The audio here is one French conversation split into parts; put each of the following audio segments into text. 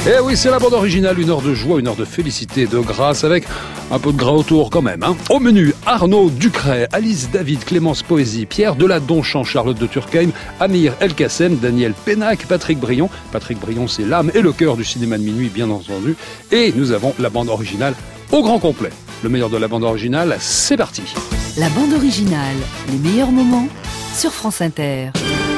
Eh oui, c'est la bande originale, 1 heure de joie, 1 heure de félicité, de grâce, avec un peu de gras autour quand même. Au menu, Arnaud Ducret, Alice David, Clémence Poésy, Pierre Deladonchamp, Charlotte de Turckheim, Amir Elkacem, Daniel Pénac, Patrick Brion. Patrick Brion, c'est l'âme et le cœur du cinéma de minuit, bien entendu. Et nous avons la bande originale au grand complet. Le meilleur de la bande originale, c'est parti. La bande originale, les meilleurs moments sur France Inter.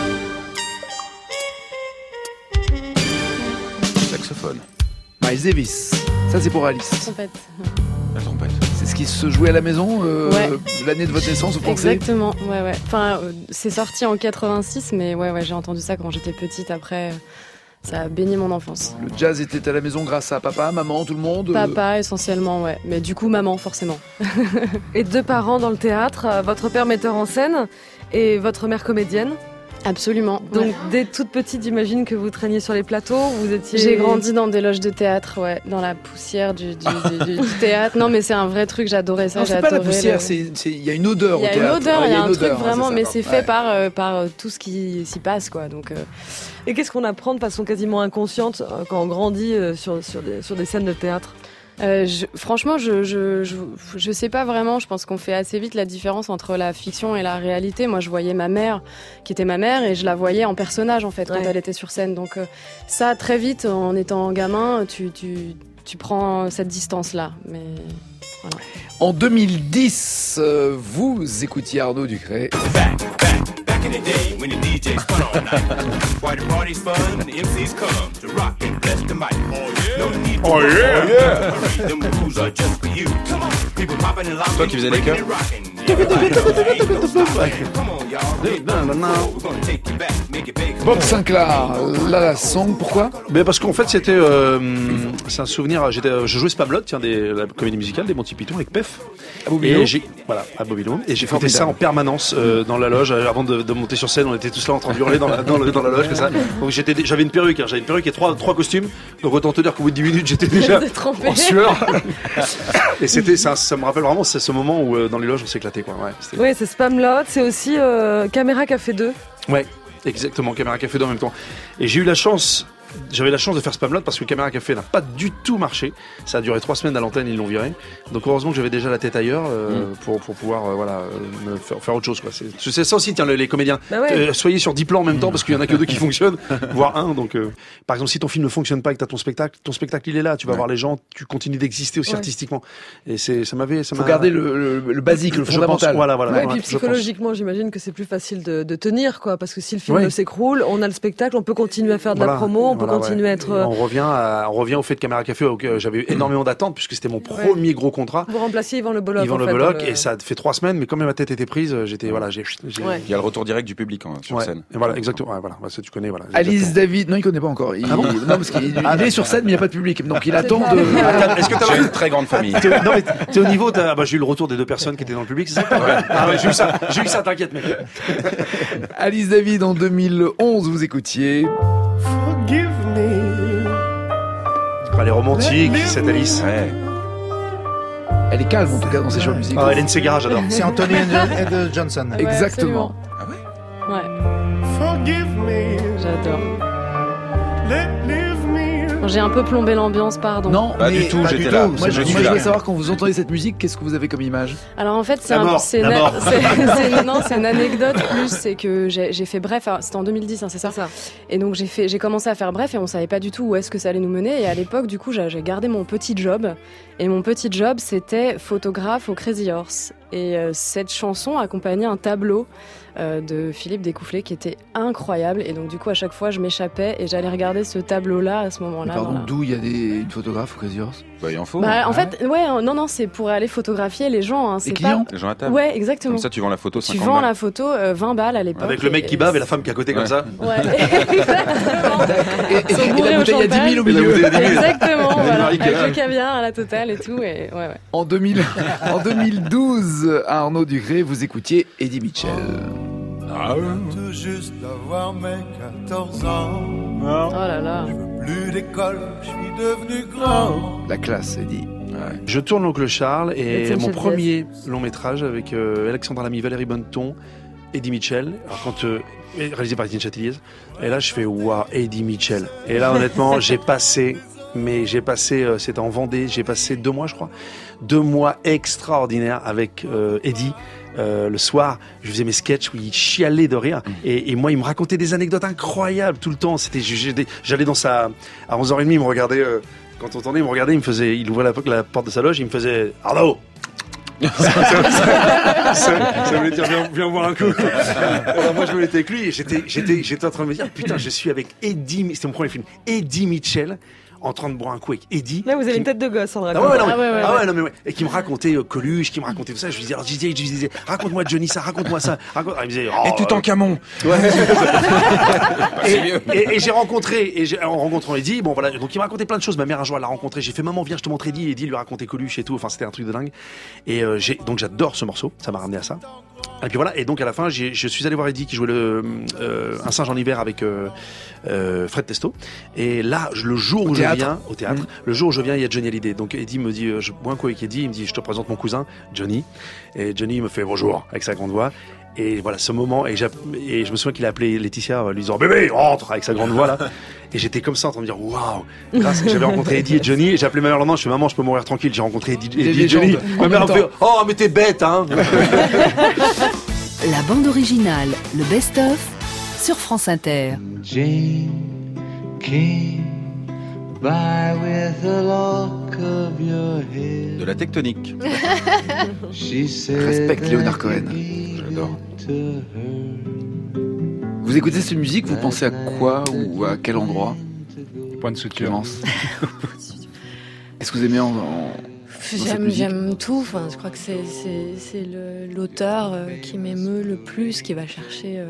Saxophone. Miles Davis, ça c'est pour Alice. Trompette. La trompette. C'est ce qui se jouait à la maison Ouais. l'année de votre naissance, vous pensez? Exactement, ouais. Enfin, c'est sorti en 86, mais ouais, j'ai entendu ça quand j'étais petite. Après, ça a baigné mon enfance. Le jazz était à la maison grâce à papa, maman, tout le monde? Papa essentiellement, ouais. Mais du coup, maman, forcément. Et 2 parents dans le théâtre, votre père metteur en scène et votre mère comédienne. Absolument. Donc ouais. dès toute petite, j'imagine que vous traîniez sur les plateaux, vous étiez... J'ai grandi dans des loges de théâtre, ouais, dans la poussière du théâtre. Non, mais c'est un vrai truc, j'adorais ça. Non, c'est pas la poussière, il y a une odeur au théâtre. Il y a une odeur, il y a un truc vraiment, mais c'est fait ouais. par tout ce qui s'y passe, quoi. Donc, Et qu'est-ce qu'on apprend de façon quasiment inconsciente quand on grandit sur des scènes de théâtre? Franchement, je sais pas vraiment. Je pense qu'on fait assez vite la différence entre la fiction et la réalité. Moi, je voyais ma mère, qui était ma mère, et je la voyais en personnage, en fait, quand elle était sur scène. Donc, ça, très vite, en étant gamin, tu prends cette distance-là. Mais voilà. En 2010, vous écoutiez Arnaud Ducret. Back in the day when the DJs fun all night. Why the party's fun and the MCs come to rock and bless the mic. No need to worry. Them rules are just for you. Come on, people popping and locking. Toi qui faisais les chœurs. Bob Sinclair, la song, pourquoi? Mais parce qu'en fait c'est un souvenir. Je jouais Spamalot, la comédie musicale des Monty Python avec Pef. À Bobino. À Bobino. Et j'ai fait ça en permanence dans la loge avant de monter sur scène. On était tous là en train de hurler dans la loge comme ça. Donc j'avais une perruque, j'avais une perruque et trois costumes. Donc autant te dire qu'au bout de 10 minutes j'étais déjà en sueur. Et c'était ça me rappelle vraiment c'est ce moment où dans les loges on s'éclatait quoi. Ouais, c'est Spamalot, c'est aussi Caméra Café 2. Ouais, exactement, Caméra Café 2 en même temps. Et j'avais la chance de faire Spamalot parce que Caméra Café n'a pas du tout marché. Ça a duré 3 semaines à l'antenne, ils l'ont viré. Donc heureusement que j'avais déjà la tête ailleurs pour pouvoir me faire autre chose quoi. C'est ça aussi, tiens, les comédiens. Bah ouais. Soyez sur 10 plans en même temps parce qu'il y en a que 2 qui fonctionnent, voire 1. Donc par exemple, si ton film ne fonctionne pas et que t'as ton spectacle il est là, tu vas voir les gens, tu continues d'exister aussi artistiquement. Et faut garder le basique, le fondamental. Voilà. Ouais, et puis psychologiquement, j'imagine que c'est plus facile de tenir quoi, parce que si le film s'écroule, on a le spectacle, on peut continuer à faire de la promo. On peut continuer à être... On revient au fait de Caméra Café, j'avais eu énormément d'attentes puisque c'était mon premier gros contrat. Vous remplaciez Yvan Le Bolloc. Et ça a fait 3 semaines, mais comme ma tête était prise, Il y a le retour direct du public sur scène. Et voilà, exactement. Ça tu connais. Voilà. Alice David, non, il connaît pas encore. Non, parce qu'il est sur scène, mais il n'y a pas de public, donc il attend de. Est-ce que tu as une très grande famille? Non, mais t'es au niveau. J'ai eu le retour des 2 personnes qui étaient dans le public, c'est ça? J'ai eu ça. T'inquiète, mec. Alice David, en 2011, vous écoutiez. Forgive me. Elle est romantique, cette Alice. Ouais. Elle est calme en tout cas dans ses choix musicaux. Hélène Ségara, j'adore. C'est Anthony and Johnson. Ouais, Exactement. absolument. Ouais. Forgive me. J'adore. Leave me. J'ai un peu plombé l'ambiance, pardon. Non, Pas du tout, j'étais là. Moi, je voulais savoir quand vous entendez cette musique, qu'est-ce que vous avez comme image? Alors en fait, c'est une anecdote plus, c'est que j'ai fait Bref, c'était en 2010, c'est ça. Et donc j'ai commencé à faire Bref et on savait pas du tout où est-ce que ça allait nous mener. Et à l'époque, du coup, j'ai gardé mon petit job. Et mon petit job, c'était photographe au Crazy Horse. Et cette chanson accompagnait un tableau de Philippe Découfflé qui était incroyable. Et donc du coup, à chaque fois, je m'échappais et j'allais regarder ce tableau-là à ce moment-là. Pardon, d'où il y a une photographe au Crazy Horse? Il en faut. En fait, non, c'est pour aller photographier les gens. Les clients. Les gens à table. Ouais, exactement. Comme ça, tu vends la photo 50 Tu vends balles. la photo 20 balles à l'époque. Avec le mec qui bave et la femme qui est à côté comme ça. Ouais, exactement. Et la bouteille à 10 000 au milieu. Exactement, voilà. Avec le caviar à la totale et tout. Et ouais. En 2012, à Arnaud Ducret, vous écoutiez Eddie Mitchell. Tout juste d'avoir mes 14 ans. Oh là là. Je veux plus d'école, je suis devenu grand. La classe, Eddie. Ouais. Je tourne l'Oncle Charles et Etienne mon Chedès. premier long métrage avec Alexandre Lamy, Valérie Bonneton, Eddie Mitchell. Alors réalisé par Étienne Châtilliez. Et là, je fais waouh, Eddie Mitchell. Et là, honnêtement, j'ai passé mais j'ai passé, c'était en Vendée, j'ai passé 2 mois, je crois. 2 mois extraordinaires avec Eddie. Le soir, je faisais mes sketchs où il chialait de rire. Et moi, il me racontait des anecdotes incroyables tout le temps. J'allais dans sa... À 11h30, il me regardait... quand on tournait, il me regardait, il ouvrait la porte de sa loge, il me faisait « Arnaud !» ça voulait dire viens voir un coup. Alors moi je me l'étais avec lui et j'étais en train de me dire putain, je suis avec Eddie, c'était mon premier film, Eddie Mitchell, en train de boire un coup avec Eddie. Là vous avez une tête de gosse en racontant. Et qui me racontait Coluche, qui me racontait tout ça. Je lui disais raconte-moi Johnny ça, raconte-moi ça. Il me disait et tout en Camon. Ouais. et j'ai rencontré en rencontrant Eddie, bon voilà, donc il m'a raconté plein de choses. Ma mère un jour elle l'a rencontré, j'ai fait maman viens je te montre Eddie, Eddie lui racontait Coluche et tout. Enfin c'était un truc de dingue. Et donc j'adore ce morceau, ça m'a ramené à ça. Et puis voilà, et donc à la fin je suis allé voir Eddie qui jouait un singe en hiver avec Fred Testo. Et là le jour où je viens au théâtre, le jour où je viens il y a Johnny Hallyday. Donc Eddie me dit je bois un coup avec Eddie, il me dit je te présente mon cousin Johnny. Et Johnny me fait bonjour avec sa grande voix. Et voilà ce moment, et je me souviens qu'il a appelé Laetitia lui disant bébé rentre avec sa grande voix là. Et j'étais comme ça en train de me dire waouh, grâce que j'avais rencontré Eddie et Johnny. Et j'ai appelé ma mère le lendemain, je fais maman je peux mourir tranquille, j'ai rencontré Eddie et Johnny. Ma mère me fait oh mais t'es bête hein. La bande originale, le best-of sur France Inter. Jane came by with a lock of your hair. De la tectonique. Respecte Léonard Cohen. J'adore. Vous écoutez cette musique, vous pensez à quoi ou à quel endroit? Point de suture. Est-ce que vous aimez J'aime tout. Enfin, je crois que c'est l'auteur qui m'émeut le plus, qui va chercher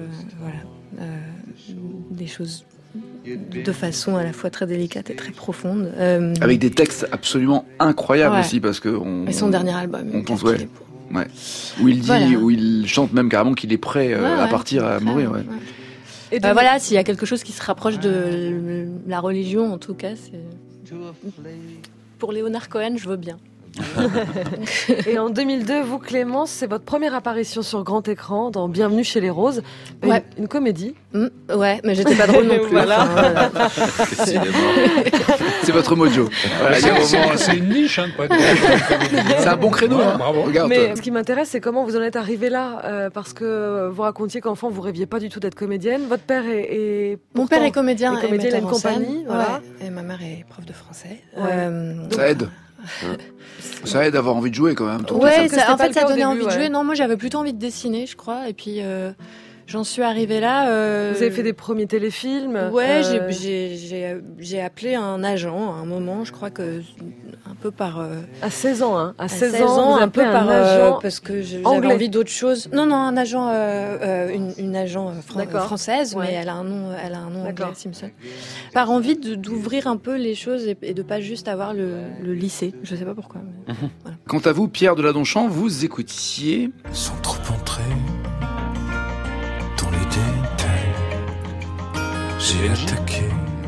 des choses de façon à la fois très délicate et très profonde. Avec des textes absolument incroyables aussi, parce que et son dernier album. On pense où il dit, où il chante même carrément qu'il est prêt à partir, à mourir. Ouais. Et voilà, s'il y a quelque chose qui se rapproche de la religion, en tout cas, c'est pour Léonard Cohen, je veux bien. Et en 2002, vous Clémence, c'est votre première apparition sur grand écran dans Bienvenue chez les Roses, une comédie. Ouais, mais j'étais pas drôle non plus. Voilà. C'est votre mojo. Voilà, c'est une niche, hein, c'est un bon créneau. Hein. Bravo. Regarde, mais ce qui m'intéresse, c'est comment vous en êtes arrivé là, parce que vous racontiez qu'enfant vous rêviez pas du tout d'être comédienne. Votre père mon père est comédien, il a une compagnie, voilà. Et ma mère est prof de français. Ça aide. Ça aide à avoir envie de jouer quand même. Ouais, en fait, ça donnait envie de jouer. Non, moi, j'avais plutôt envie de dessiner, je crois. Et puis, j'en suis arrivée là. Vous avez fait des premiers téléfilms. Ouais, j'ai appelé un agent à un moment. Je crois que un peu par. À 16 ans, hein. À 16 ans, un peu par agent parce que j'avais envie d'autre chose. Non, un agent, une agent française, mais elle a un nom anglais, Simpson. Par envie d'ouvrir un peu les choses et de pas juste avoir le lycée. Je sais pas pourquoi. Mais voilà. Quant à vous, Pierre Deladonchamp, vous écoutiez. Sans trop entrer dans les détails, j'ai attaqué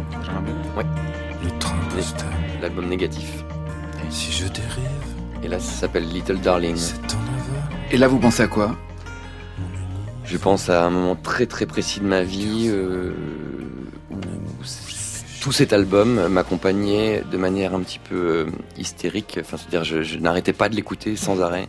le train postal. L'album négatif. Si je dérive. Et là, ça s'appelle Little Darling. Et là, vous pensez à quoi? Je pense à un moment très très précis de ma vie où tout cet album m'accompagnait de manière un petit peu hystérique. Enfin, c'est-à-dire, je n'arrêtais pas de l'écouter sans arrêt.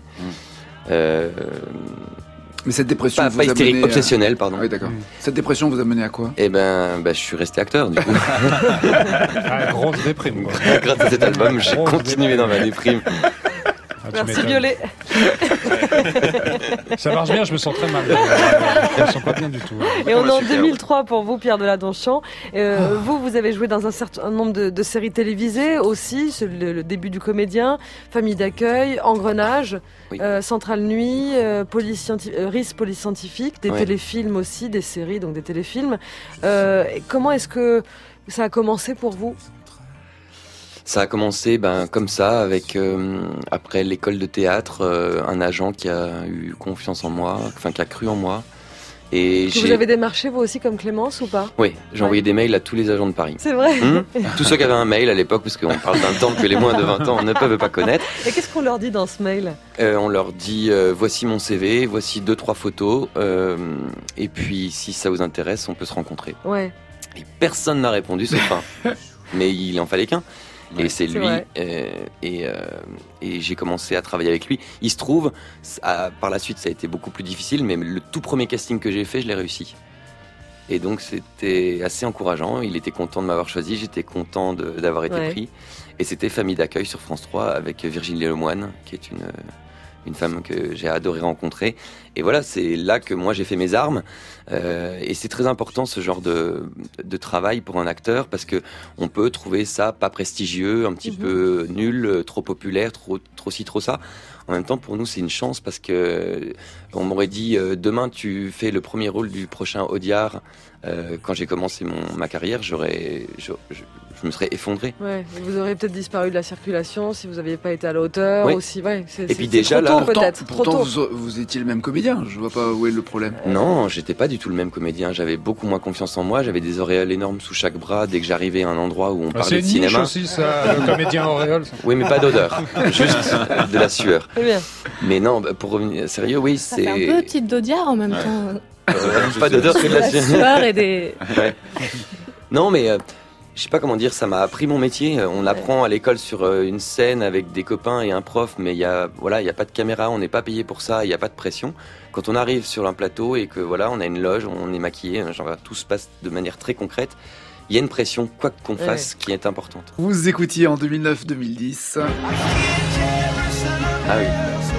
Mais cette dépression pas hystérique, obsessionnelle, pardon. Oui, d'accord. Cette dépression vous a mené à quoi? Eh ben, je suis resté acteur, du coup. Grosse déprime. Grâce à cet album, j'ai continué dans ma déprime. Merci Violet. Ça marche bien, je me sens très mal. Je me sens pas bien du tout. Et on est en 2003 pour vous, Pierre Deladonchamp. Vous avez joué dans un certain nombre de séries télévisées aussi, le début du comédien, Famille d'accueil, Engrenage, Centrale Nuit, RIS Police Scientifique, des téléfilms aussi, des séries, donc des téléfilms. Comment est-ce que ça a commencé pour vous ? Ça a commencé comme ça, avec après l'école de théâtre, un agent qui a eu confiance en moi, qui a cru en moi. Et vous avez démarché vous aussi comme Clémence ou pas? Oui, j'ai envoyé des mails à tous les agents de Paris. C'est vrai. Tous ceux qui avaient un mail à l'époque, parce qu'on parle d'un temps que les moins de 20 ans ne peuvent pas connaître. Et qu'est-ce qu'on leur dit dans ce mail? On leur dit voici mon CV, voici 2-3 photos, et puis si ça vous intéresse, on peut se rencontrer. Ouais. Et personne n'a répondu, sauf un. Mais il en fallait qu'un. Et c'est lui. Et j'ai commencé à travailler avec lui. Il se trouve, par la suite, ça a été beaucoup plus difficile, mais le tout premier casting que j'ai fait, je l'ai réussi. Et donc c'était assez encourageant. Il était content de m'avoir choisi, j'étais content d'avoir été pris. Et c'était Famille d'accueil sur France 3 avec Virginie Lemoine, qui est une femme que j'ai adoré rencontrer. Et voilà, c'est là que moi j'ai fait mes armes. Et c'est très important ce genre de travail pour un acteur, parce que on peut trouver ça pas prestigieux, un petit peu nul, trop populaire, trop ci, trop ça. En même temps, pour nous, c'est une chance, parce que on m'aurait dit demain tu fais le premier rôle du prochain Audiard. Quand j'ai commencé ma carrière, je me serais effondré. Ouais, vous auriez peut-être disparu de la circulation si vous n'aviez pas été à la hauteur aussi. Ouais, et puis déjà trop tôt, là, peut-être. Pourtant vous étiez le même comédien. Je vois pas où est le problème. Non, j'étais pas du tout le même comédien. J'avais beaucoup moins confiance en moi. J'avais des auréoles énormes sous chaque bras dès que j'arrivais à un endroit où on parlait de cinéma. C'est une niche aussi, ça, le comédien auréole. Oui, mais pas d'odeur, juste de la sueur. Très bien. Mais non, pour revenir sérieux, oui, ça fait un peu petite d'Audiard en même temps. Pas d'odeur, c'est de la sueur et des. Ouais. Non, mais je sais pas comment dire, ça m'a appris mon métier. On apprend à l'école sur une scène avec des copains et un prof, mais il y a pas de caméra, on n'est pas payé pour ça, il y a pas de pression. Quand on arrive sur un plateau et que on a une loge, on est maquillé, tout se passe de manière très concrète. Il y a une pression, quoi qu'on fasse, qui est importante. Vous écoutiez en 2009-2010. Ah oui.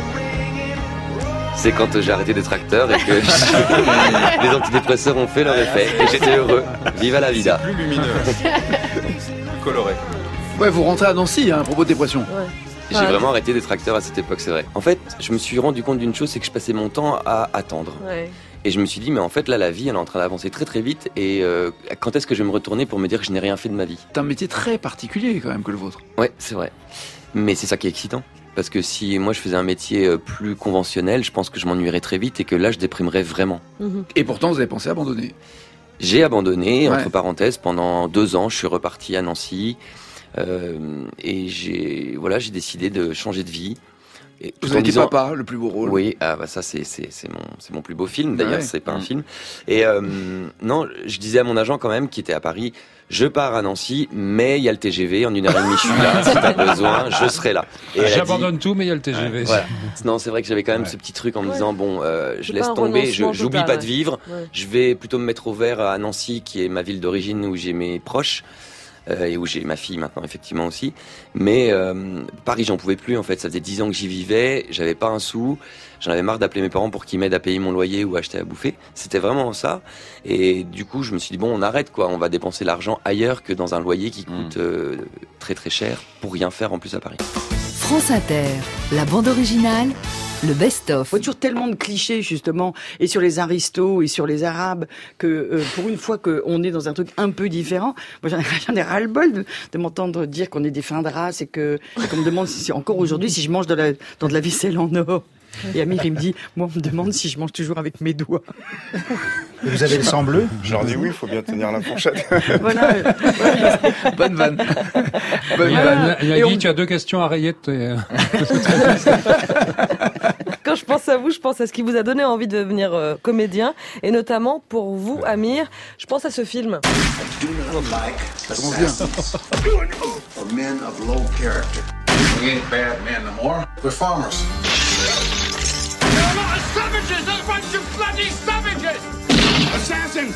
C'est quand j'ai arrêté d'être acteur et que les antidépresseurs ont fait leur effet. Et j'étais heureux. Viva la vida. C'est plus lumineux. Coloré. Ouais, vous rentrez à Nancy, à propos de dépression. Ouais. J'ai vraiment arrêté d'être acteur à cette époque, c'est vrai. En fait, je me suis rendu compte d'une chose, c'est que je passais mon temps à attendre. Ouais. Et je me suis dit, mais en fait, là, la vie, elle est en train d'avancer très très vite. Et quand est-ce que je vais me retourner pour me dire que je n'ai rien fait de ma vie ? C'est un métier très particulier quand même que le vôtre. Ouais, c'est vrai. Mais c'est ça qui est excitant. Parce que si moi je faisais un métier plus conventionnel, je pense que je m'ennuierais très vite et que là je déprimerais vraiment. Et pourtant vous avez pensé abandonner ? J'ai abandonné, entre parenthèses, pendant 2 ans. Je suis reparti à Nancy et j'ai décidé de changer de vie. Et vous avez été papa, le plus beau rôle. Oui, ça c'est mon plus beau film. D'ailleurs, c'est pas un film. Et non, je disais à mon agent quand même, qui était à Paris, je pars à Nancy, mais il y a le TGV, en 1h30 je suis là. Si t'as besoin, je serai là. Et j'abandonne tout, mais il y a le TGV. Voilà. Non, c'est vrai que j'avais quand même ce petit truc en me disant je laisse tomber, j'oublie pas de vivre. Je vais plutôt me mettre au vert à Nancy, qui est ma ville d'origine où j'ai mes proches. Et où j'ai ma fille maintenant effectivement aussi, mais Paris j'en pouvais plus en fait, ça faisait 10 ans que j'y vivais, j'avais pas un sou, j'en avais marre d'appeler mes parents pour qu'ils m'aident à payer mon loyer ou à acheter à bouffer, c'était vraiment ça, et du coup je me suis dit on arrête on va dépenser l'argent ailleurs que dans un loyer qui coûte très très cher pour rien faire en plus à Paris. France Inter, la bande originale, le best-of. Il y a toujours tellement de clichés, justement, et sur les aristos et sur les arabes, que pour une fois qu'on est dans un truc un peu différent, moi j'en ai ras-le-bol de m'entendre dire qu'on est des fins de race et qu'on me demande encore aujourd'hui si je mange dans de la vaisselle en or. Et Amir, il me dit, moi, on me demande si je mange toujours avec mes doigts. Et vous avez le sang bleu ? Je leur dis oui, il faut bien tenir la fourchette. Voilà. Bonne vanne. Nagui, tu as 2 questions à rayer. Quand je pense à vous, je pense à ce qui vous a donné envie de devenir comédien. Et notamment, pour vous, Amir, je pense à ce film. Comment bien. For men of low character. We ain't bad men no more. We're farmers. You're a lot of savages! A bunch of bloody savages! Assassins!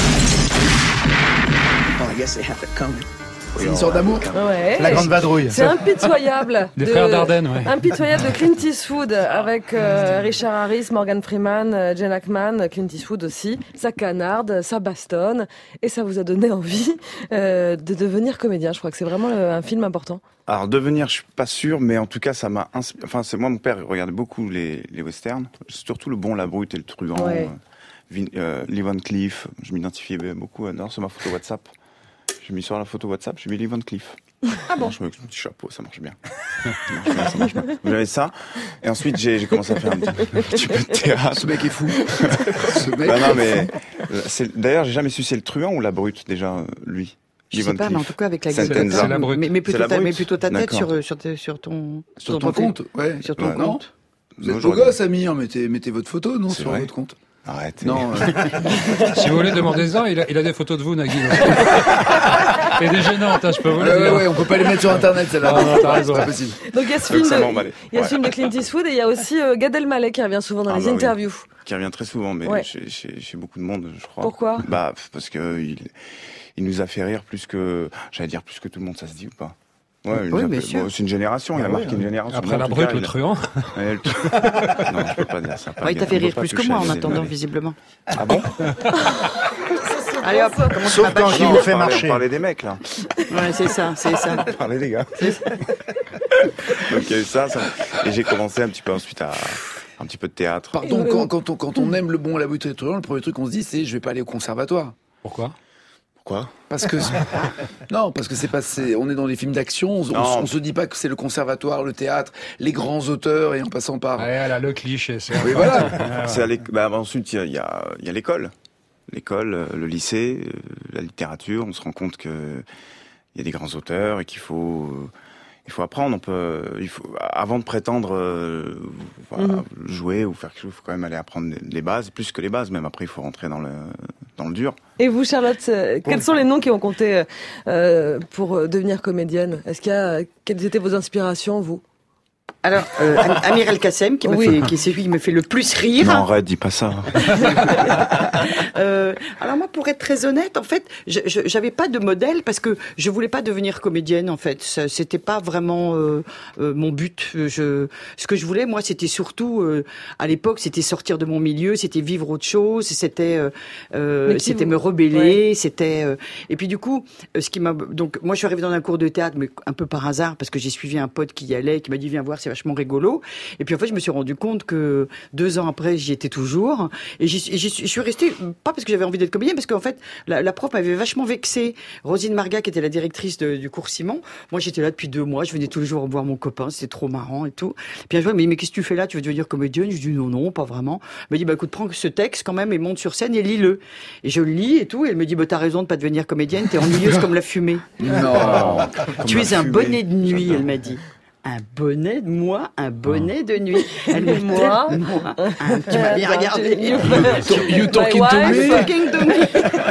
Well, I guess they have to come. C'est une sorte d'amour. Ouais. La grande vadrouille. C'est impitoyable. Des frères Dardenne, Impitoyable de Clint Eastwood avec Richard Harris, Morgan Freeman, Gene Hackman, Clint Eastwood aussi. Ça canarde, ça bastonne. Et ça vous a donné envie de devenir comédien. Je crois que c'est vraiment un film important. Alors devenir, je suis pas sûr, mais en tout cas ça m'a inspiré. Enfin, c'est moi, mon père regardait beaucoup les westerns, surtout Le Bon, la Brute et le Truand. Ouais. Lee Van Cleef, je m'identifiais beaucoup. D'ailleurs, sur ma photo WhatsApp. J'ai mis sur la photo WhatsApp, j'ai mis Lee Van Cleef. Ah bon? Je mets un petit chapeau, ça marche bien. Ça marche bien. J'avais ça. Et ensuite, j'ai commencé à faire un petit peu de théâtre. Ce mec est fou. Ce mec non, mais d'ailleurs, j'ai jamais su c'est le truand ou la brute, déjà, lui. Je sais pas, mais en tout cas, avec la gueule. C'est la brute. Mais plutôt ta tête sur ton compte. Ouais. Sur ton compte. Vous êtes beau gosse, Amir, mettez votre photo, non, sur votre compte. Arrête. Non. Si vous voulez demander-en, il a des photos de vous, Nagui. Et des gênantes, je peux vous le dire. Ouais, on peut pas les mettre sur Internet, celle-là. Non, t'as raison. C'est pas possible. Donc il y a ce film de Clint Eastwood et il y a aussi Gad Elmaleh qui revient souvent dans les interviews. Oui. Qui revient très souvent, mais chez beaucoup de monde, je crois. Pourquoi ? Parce que il nous a fait rire plus que tout le monde, ça se dit ou pas ? Ouais, c'est une génération, il a marqué une génération. Après la brute, le truand. Non, je peux pas dire ça. Il t'a fait rire plus que moi en attendant, visiblement. Ah bon? Allez hop, sauf quand il vous fait marcher. On parlait des mecs, là. Ouais, c'est ça. On parlait des gars. Donc il y a eu ça. Et j'ai commencé un petit peu ensuite un petit peu de théâtre. Pardon, quand on aime le bon, la brute et le truand, le premier truc qu'on se dit, c'est je vais pas aller au conservatoire. Pourquoi ? Parce que on est dans des films d'action, on se dit pas que c'est le conservatoire, le théâtre, les grands auteurs et en passant par. Ouais, là, le cliché, c'est. Oui, voilà. Ensuite il y a l'école, le lycée, la littérature. On se rend compte que il y a des grands auteurs et qu'il faut apprendre. Avant de prétendre jouer ou faire quelque chose, il faut quand même aller apprendre les bases, plus que les bases. Même après, il faut rentrer dans le dur. Et vous, Charlotte, quels sont les noms qui ont compté pour devenir comédienne ? Quelles étaient vos inspirations, vous ? Alors, Amir El Kassem, qui est celui qui me fait le plus rire. Non, arrête, dis pas ça. Alors moi, pour être très honnête, en fait, j'avais pas de modèle parce que je voulais pas devenir comédienne. En fait, c'était pas vraiment mon but. Ce que je voulais, moi, c'était surtout à l'époque, c'était sortir de mon milieu, c'était vivre autre chose, c'était me rebeller, c'était. Et puis du coup, donc moi, je suis arrivée dans un cours de théâtre, mais un peu par hasard parce que j'ai suivi un pote qui y allait, qui m'a dit viens voir, c'est vachement rigolo. Et puis en fait, je me suis rendu compte que 2 ans après, j'y étais toujours. Et je suis restée, pas parce que j'avais envie d'être comédienne, parce qu'en fait, la prof m'avait vachement vexée. Rosine Marga, qui était la directrice du cours Simon. Moi, j'étais là depuis 2 mois. Je venais tous les jours voir mon copain. C'était trop marrant et tout. Puis un jour, elle m'a dit, mais qu'est-ce que tu fais là? Tu veux devenir comédienne? Je dis, non, pas vraiment. Elle m'a dit, écoute, prends ce texte quand même et monte sur scène et lis-le. Et je le lis et tout. Et elle me dit, t'as raison de pas devenir comédienne. T'es ennuyeuse comme la fumée. Non. Tu es un bonnet de nuit, elle m'a dit. Un bonnet de nuit. Elle me dit, moi, tu m'as bien regardé. You talking to me?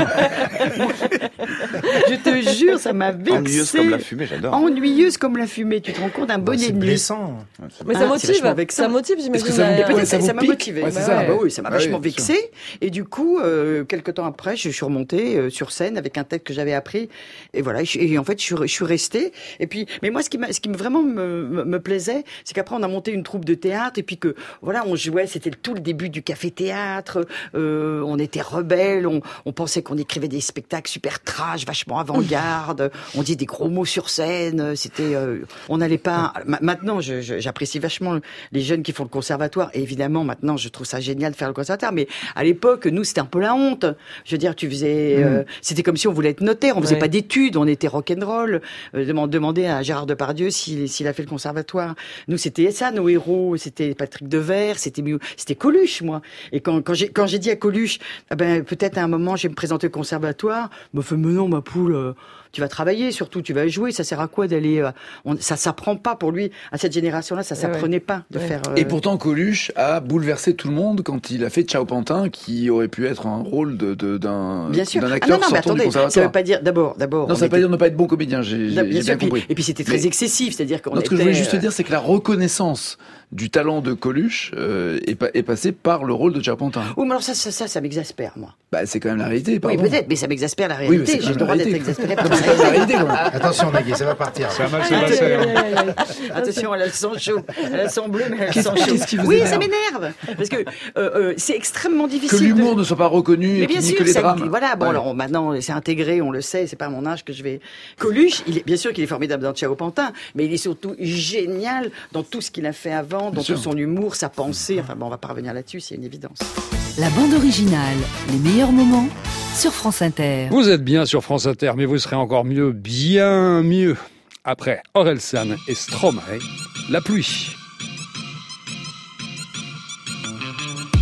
Je te jure, ça m'a vexée. Ennuyeuse comme la fumée, j'adore. Ennuyeuse comme la fumée, tu te rends compte, un bonnet de nuit. C'est blessant. Mais ça motive, j'imagine. Peut-être ça m'a motivé. Oui, ça m'a vachement vexée. Et du coup, quelques temps après, je suis remontée sur scène avec un texte que j'avais appris. Et voilà. Et en fait, je suis restée. Et puis, mais moi, ce qui vraiment me plaisait, c'est qu'après on a monté une troupe de théâtre et puis que voilà, on jouait, c'était tout le début du café-théâtre, on était rebelles, on pensait qu'on écrivait des spectacles super trash, vachement avant-garde, on disait des gros mots sur scène, c'était on n'allait pas. Maintenant, j'apprécie vachement les jeunes qui font le conservatoire et évidemment maintenant je trouve ça génial de faire le conservatoire, mais à l'époque nous c'était un peu la honte. Je veux dire, tu faisais c'était comme si on voulait être notaire, on faisait pas d'études, on était rock'n'roll. Demander à Gérard Depardieu s'il a fait le conservatoire. Nous, c'était ça, nos héros. C'était Patrick Devers, c'était Coluche, moi. Et quand j'ai dit à Coluche, peut-être à un moment, je vais me présenter au conservatoire, me fait, mais non, ma poule, tu vas travailler, surtout, tu vas jouer. Ça sert à quoi d'aller, ça s'apprend pas pour lui. À cette génération-là, ça s'apprenait pas de faire. Et pourtant, Coluche a bouleversé tout le monde quand il a fait Ciao Pantin, qui aurait pu être un rôle d'un acteur sortant du conservatoire. Ça veut pas dire, d'abord. Non, ça veut pas dire ne pas être bon comédien, j'ai bien compris. Et puis c'était très excessif, c'est-à-dire qu'on ce que je voulais juste dire, c'est que la reconnaissance du talent de Coluche est passée par le rôle de Ciao Pantin. Oui, mais alors ça m'exaspère, moi. C'est quand même la réalité, pardon. Oui, peut-être, mais ça m'exaspère la réalité. J'ai le droit d'être exaspéré. Attention, Nagui, ça va partir. Ça va mal se passer. Attention, elle a le sang chaud. Elle a le sang bleu, mais elle a le sang chaud. Oui, ça m'énerve. Parce que c'est extrêmement difficile. Que l'humour ne soit pas reconnu et qu'il n'y ait que les drames. Voilà, bon, alors maintenant, c'est intégré, on le sait, c'est pas à mon âge que je vais. Coluche, bien sûr qu'il est formidable dans Ciao Pantin, mais il est surtout génial dans tout ce qu'il a fait avant, dans tout son humour, sa pensée. Enfin bon, on va pas revenir là-dessus, c'est une évidence. La bande originale, les meilleurs moments sur France Inter. Vous êtes bien sur France Inter, mais vous serez encore mieux, bien mieux, après Orelsan et Stromae, La pluie.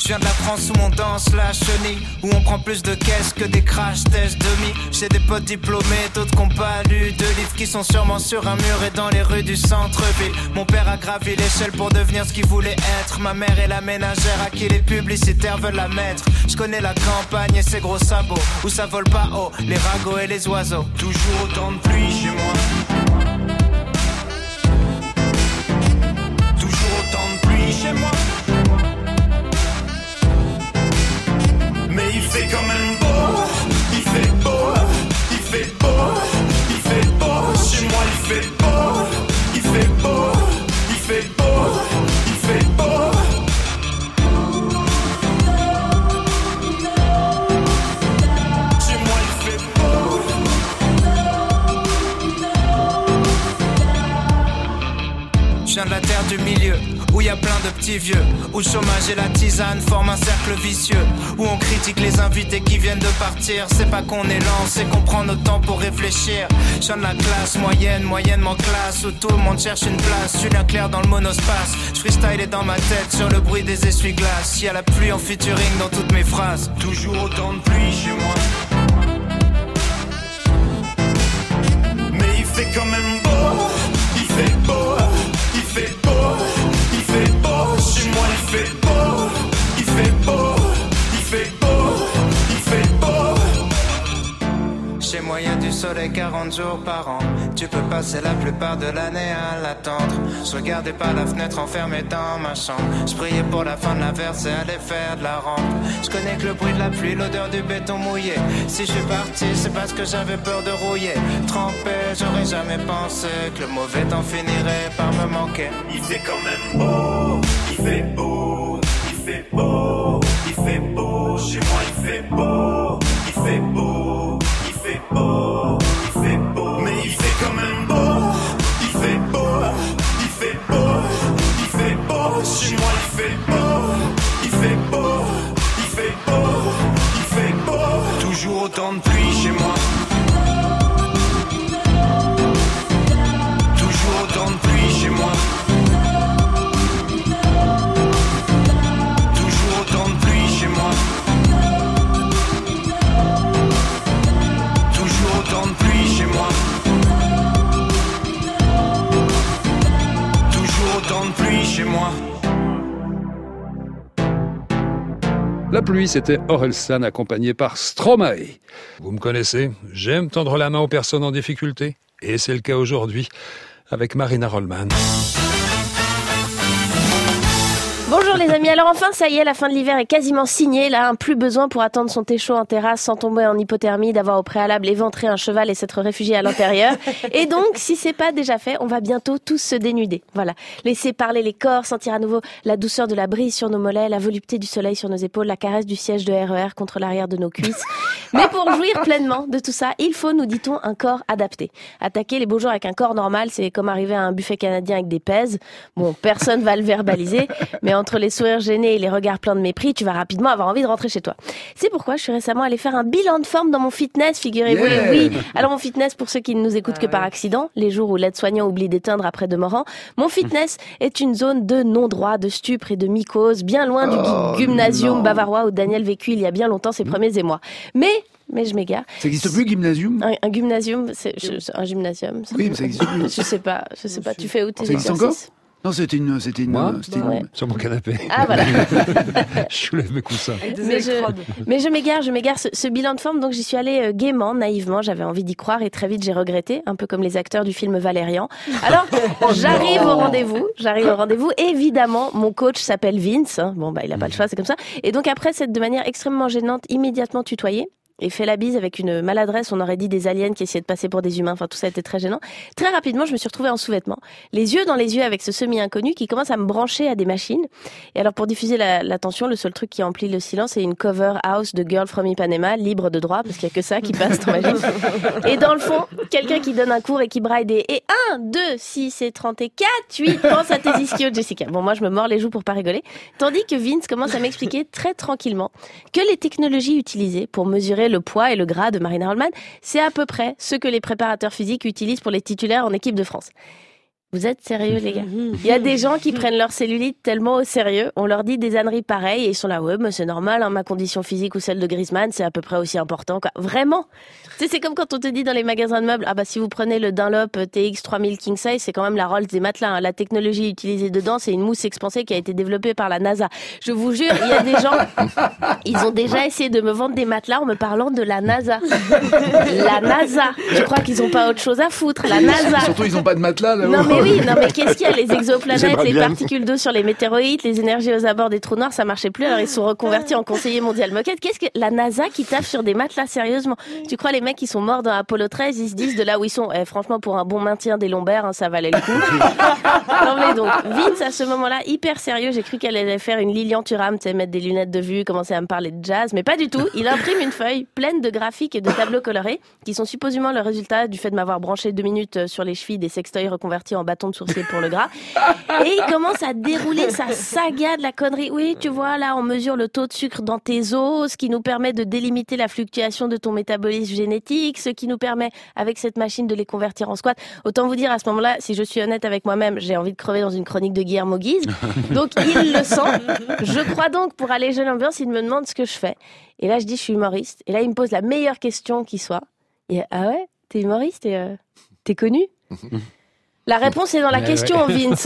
viens de la France où on danse la chenille, où on prend plus de caisses que des crash tests demi. J'ai des potes diplômés, d'autres qui n'ont pas lu de livres, qui sont sûrement sur un mur et dans les rues du centre-ville. Mon père a gravi l'échelle pour devenir ce qu'il voulait être. Ma mère est la ménagère à qui les publicitaires veulent la mettre. Je connais la campagne et ses gros sabots, où ça vole pas haut, les ragots et les oiseaux. Toujours autant de pluie chez moi. Toujours autant de pluie chez moi. Mais il fait quand même beau, il fait beau, il fait beau, il fait beau. Chez moi il fait beau, il fait beau, il fait beau, il fait beau. Chez moi il fait beau. Je viens de la terre du milieu, où y a plein de petits vieux, où le chômage et la tisane forment un cercle vicieux, où on critique les invités qui viennent de partir. C'est pas qu'on est lent, c'est qu'on prend notre temps pour réfléchir. Je viens de la classe moyenne, moyennement classe, où tout le monde cherche une place. Julien Clerc dans le monospace, je freestyle dans ma tête sur le bruit des essuie-glaces. Y a la pluie en featuring dans toutes mes phrases. Toujours autant de pluie chez moi. Mais il fait quand même beau, il fait beau, il fait beau, il fait beau. Chez moi il fait beau, il fait beau, il fait beau, il fait beau. Chez moi y'a du soleil 40 jours par an. Tu peux passer la plupart de l'année à l'attendre. Je regardais par la fenêtre enfermé dans ma chambre. Je priais pour la fin de la verse et aller faire de la rampe. Je connais que le bruit de la pluie, l'odeur du béton mouillé. Si je suis parti, c'est parce que j'avais peur de rouiller. Trempé, j'aurais jamais pensé que le mauvais temps finirait par me manquer. Il fait quand même beau, il fait beau, il fait beau, il fait beau. Chez moi il fait beau, il fait beau, il fait beau, il fait beau. Mais il fait quand même beau, il fait beau, il fait beau, il fait beau. Chez moi il fait beau, il fait beau, il fait beau, il fait beau. Toujours autant de pluie chez moi. Toujours autant de pluie chez moi. Toujours autant de pluie chez moi. Toujours autant de pluie chez moi. Toujours autant de pluie chez moi. La pluie, c'était Orelsan accompagné par Stromae. Vous me connaissez, j'aime tendre la main aux personnes en difficulté. Et c'est le cas aujourd'hui avec Marina Rollman. Bonjour les amis, alors enfin ça y est, la fin de l'hiver est quasiment signée, là, plus besoin pour attendre son thé chaud en terrasse sans tomber en hypothermie, d'avoir au préalable éventré un cheval et s'être réfugié à l'intérieur. Et donc, si c'est pas déjà fait, on va bientôt tous se dénuder. Voilà, laisser parler les corps, sentir à nouveau la douceur de la brise sur nos mollets, la volupté du soleil sur nos épaules, la caresse du siège de RER contre l'arrière de nos cuisses. Mais pour jouir pleinement de tout ça, il faut, nous dit-on, un corps adapté. Attaquer les beaux jours avec un corps normal, c'est comme arriver à un buffet canadien avec des pèses. Bon, personne va le verbaliser, mais entre les sourires gênés et les regards pleins de mépris, tu vas rapidement avoir envie de rentrer chez toi. C'est pourquoi je suis récemment allée faire un bilan de forme dans mon fitness, figurez-vous. Yeah. Oui. Alors mon fitness, pour ceux qui ne nous écoutent que par accident, les jours où l'aide-soignant oublie d'éteindre après 2 morts, mon fitness est une zone de non-droit, de stupre et de mycose, bien loin du gymnasium bavarois où Daniel vécut il y a bien longtemps ses premiers émois. Mais je m'égare. Ça n'existe plus, gymnasium? Un gymnasium, c'est un gymnasium. Oui, mais ça existe plus. Je sais pas. Tu fais où tes exercices? Ça existe encore? Non, c'était une sur mon canapé. Ah voilà. Je soulève mes coussins. Mais je m'égare. Ce bilan de forme, donc j'y suis allée gaiement, naïvement. J'avais envie d'y croire et très vite j'ai regretté, un peu comme les acteurs du film Valérian. Alors j'arrive au rendez-vous. Évidemment, mon coach s'appelle Vince. Bon il a pas le choix, c'est comme ça. Et donc après cette de manière extrêmement gênante, immédiatement tutoyé. Et fait la bise avec une maladresse, on aurait dit des aliens qui essayaient de passer pour des humains, enfin tout ça était très gênant. Très rapidement, je me suis retrouvée en sous-vêtements, les yeux dans les yeux avec ce semi-inconnu qui commence à me brancher à des machines. Et alors pour diffuser l'attention, le seul truc qui emplit le silence, c'est une cover house de Girl from Ipanema, libre de droit, parce qu'il y a que ça qui passe dans ma vie. Et dans le fond, quelqu'un qui donne un cours et qui braille des et 1, 2, 6 et 30 et 4, 8, pense à tes ischios, Jessica. Bon, moi je me mords les joues pour pas rigoler. Tandis que Vince commence à m'expliquer très tranquillement que les technologies utilisées pour mesurer le poids et le gras de Marina Rollman, c'est à peu près ce que les préparateurs physiques utilisent pour les titulaires en équipe de France. Vous êtes sérieux, les gars? Il y a des gens qui prennent leur cellulite tellement au sérieux. On leur dit des âneries pareilles et ils sont là, ouais, mais c'est normal, hein, ma condition physique ou celle de Griezmann, c'est à peu près aussi important, quoi. Vraiment? Tu sais, c'est comme quand on te dit dans les magasins de meubles, ah bah, si vous prenez le Dunlop TX 3000 King Size, c'est quand même la Rolls des matelas, hein. La technologie utilisée dedans, c'est une mousse expansée qui a été développée par la NASA. Je vous jure, il y a des gens, ils ont déjà essayé de me vendre des matelas en me parlant de la NASA. La NASA. Je crois qu'ils ont pas autre chose à foutre. La NASA. Surtout, ils ont pas de matelas, là. Non, mais oui, non, mais qu'est-ce qu'il y a? Les exoplanètes, les particules d'eau sur les météorites, les énergies aux abords des trous noirs, ça marchait plus, alors ils sont reconvertis en conseiller mondial moquette. Qu'est-ce que la NASA qui taffe sur des matelas, sérieusement? Tu crois les mecs qui sont morts dans Apollo 13, ils se disent de là où ils sont, franchement, pour un bon maintien des lombaires, hein, ça valait le coup. Non, mais donc, Vince, à ce moment-là, hyper sérieux, j'ai cru qu'elle allait faire une Lilian Thuram, tu sais, mettre des lunettes de vue, commencer à me parler de jazz, mais pas du tout. Il imprime une feuille pleine de graphiques et de tableaux colorés, qui sont supposément le résultat du fait de m'avoir branché 2 minutes sur les chevilles des sextoys reconvertis en bâtons de sourcil pour le gras. Et il commence à dérouler sa saga de la connerie. Oui, tu vois, là, on mesure le taux de sucre dans tes os, ce qui nous permet de délimiter la fluctuation de ton métabolisme génétique, ce qui nous permet, avec cette machine, de les convertir en squat. Autant vous dire, à ce moment-là, si je suis honnête avec moi-même, j'ai envie de crever dans une chronique de Guillermo Guise. Donc, il le sent. Je crois donc, pour alléger l'ambiance, il me demande ce que je fais. Et là, je dis, je suis humoriste. Et là, il me pose la meilleure question qui soit. Et, ah ouais, t'es humoriste et t'es connu? La réponse est dans la question, Vince.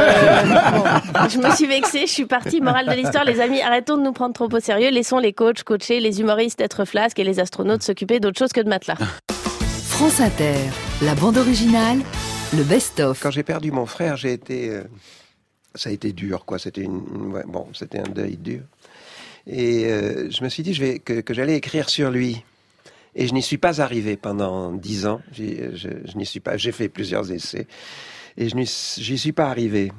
Bon, je me suis vexée, je suis partie. Morale de l'histoire, les amis, arrêtons de nous prendre trop au sérieux. Laissons les coachs coacher, les humoristes être flasques et les astronautes s'occuper d'autre chose que de matelas. France Inter, la bande originale, le best-of. Quand j'ai perdu mon frère, j'ai été... ça a été dur, quoi. C'était c'était un deuil dur. Et je me suis dit que j'allais écrire sur lui. Et je n'y suis pas arrivé pendant 10 ans. Je n'y suis pas. J'ai fait plusieurs essais et j'y suis pas arrivé.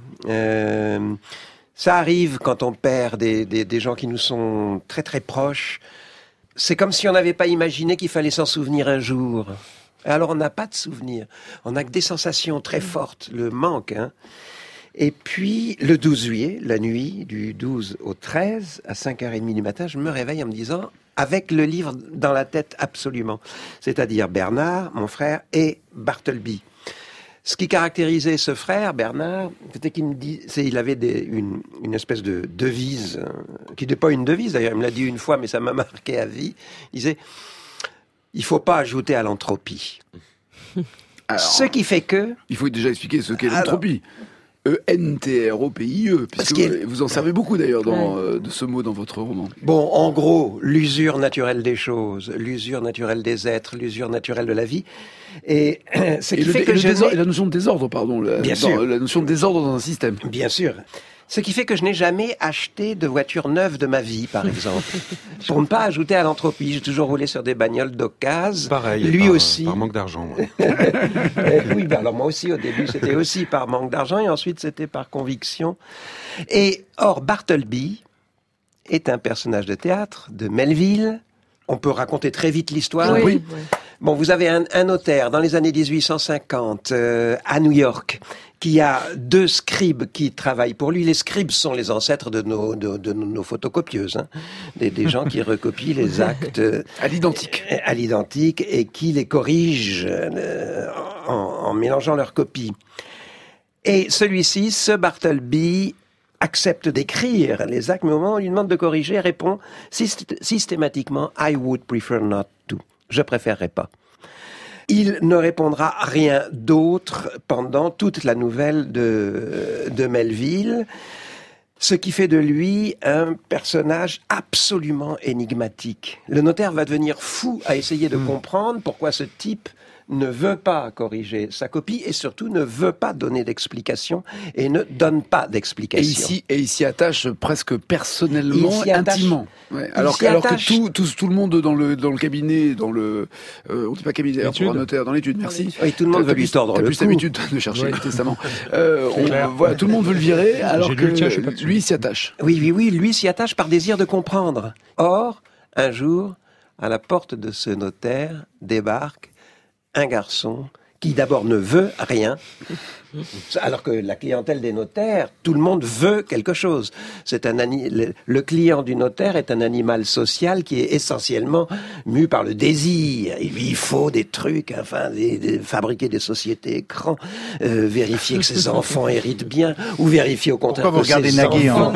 Ça arrive quand on perd des gens qui nous sont très très proches. C'est comme si on n'avait pas imaginé qu'il fallait s'en souvenir un jour. Alors on n'a pas de souvenir. On n'a que des sensations très fortes, le manque. Hein. Et puis le 12 juillet, la nuit du 12 au 13 à 5h30 du matin, je me réveille en me disant, avec le livre dans la tête absolument, c'est-à-dire Bernard, mon frère, et Bartleby. Ce qui caractérisait ce frère, Bernard, c'était il avait une espèce de devise, qui n'était pas une devise d'ailleurs, il me l'a dit une fois, mais ça m'a marqué à vie. Il disait, il faut pas ajouter à l'entropie. Alors, ce qui fait que... Il faut déjà expliquer ce qu'est l'entropie. E-N-T-R-O-P-I-E, puisque vous en servez beaucoup d'ailleurs de ce mot dans votre roman. Bon, en gros, l'usure naturelle des choses, l'usure naturelle des êtres, l'usure naturelle de la vie. Et ce qui fait que la notion de désordre, pardon. Bien sûr. La notion de désordre dans un système. Bien sûr. Ce qui fait que je n'ai jamais acheté de voiture neuve de ma vie, par exemple. Pour ne pas ajouter à l'entropie. J'ai toujours roulé sur des bagnoles d'occasion. Pareil. Lui aussi. Par manque d'argent. Oui, alors moi aussi, au début, c'était aussi par manque d'argent et ensuite, c'était par conviction. Et or, Bartleby est un personnage de théâtre de Melville. On peut raconter très vite l'histoire. Oui. Bon, vous avez un notaire dans les années 1850 à New York qui a 2 scribes qui travaillent pour lui. Les scribes sont les ancêtres de nos photocopieuses, hein. Des gens qui recopient les actes à l'identique et qui les corrigent en mélangeant leurs copies. Et celui-ci, ce Bartleby, accepte d'écrire les actes, mais au moment où on lui demande de corriger, répond systématiquement « I would prefer not to ». Je préférerais pas. Il ne répondra rien d'autre pendant toute la nouvelle de Melville, ce qui fait de lui un personnage absolument énigmatique. Le notaire va devenir fou à essayer de comprendre pourquoi ce type ne veut pas corriger sa copie et surtout ne veut pas donner d'explication et ne donne pas d'explication. Et il s'y attache presque personnellement, intimement. Ouais. Alors que tout le monde dans le cabinet, on ne dit pas cabinet pour un notaire, dans l'étude, merci. Oui, tout le monde veut lui tordre le cou. T'as plus l'habitude de chercher le testament. Voilà, tout le monde veut le virer, alors que lui s'y attache. Oui, lui s'y attache par désir de comprendre. Or, un jour, à la porte de ce notaire, débarque un garçon qui d'abord ne veut rien, alors que la clientèle des notaires, tout le monde veut quelque chose. Le client du notaire est un animal social qui est essentiellement mu par le désir. Et lui, il faut des trucs, enfin, fabriquer des sociétés écrans, vérifier que ses enfants héritent bien, ou vérifier au contraire que ses enfants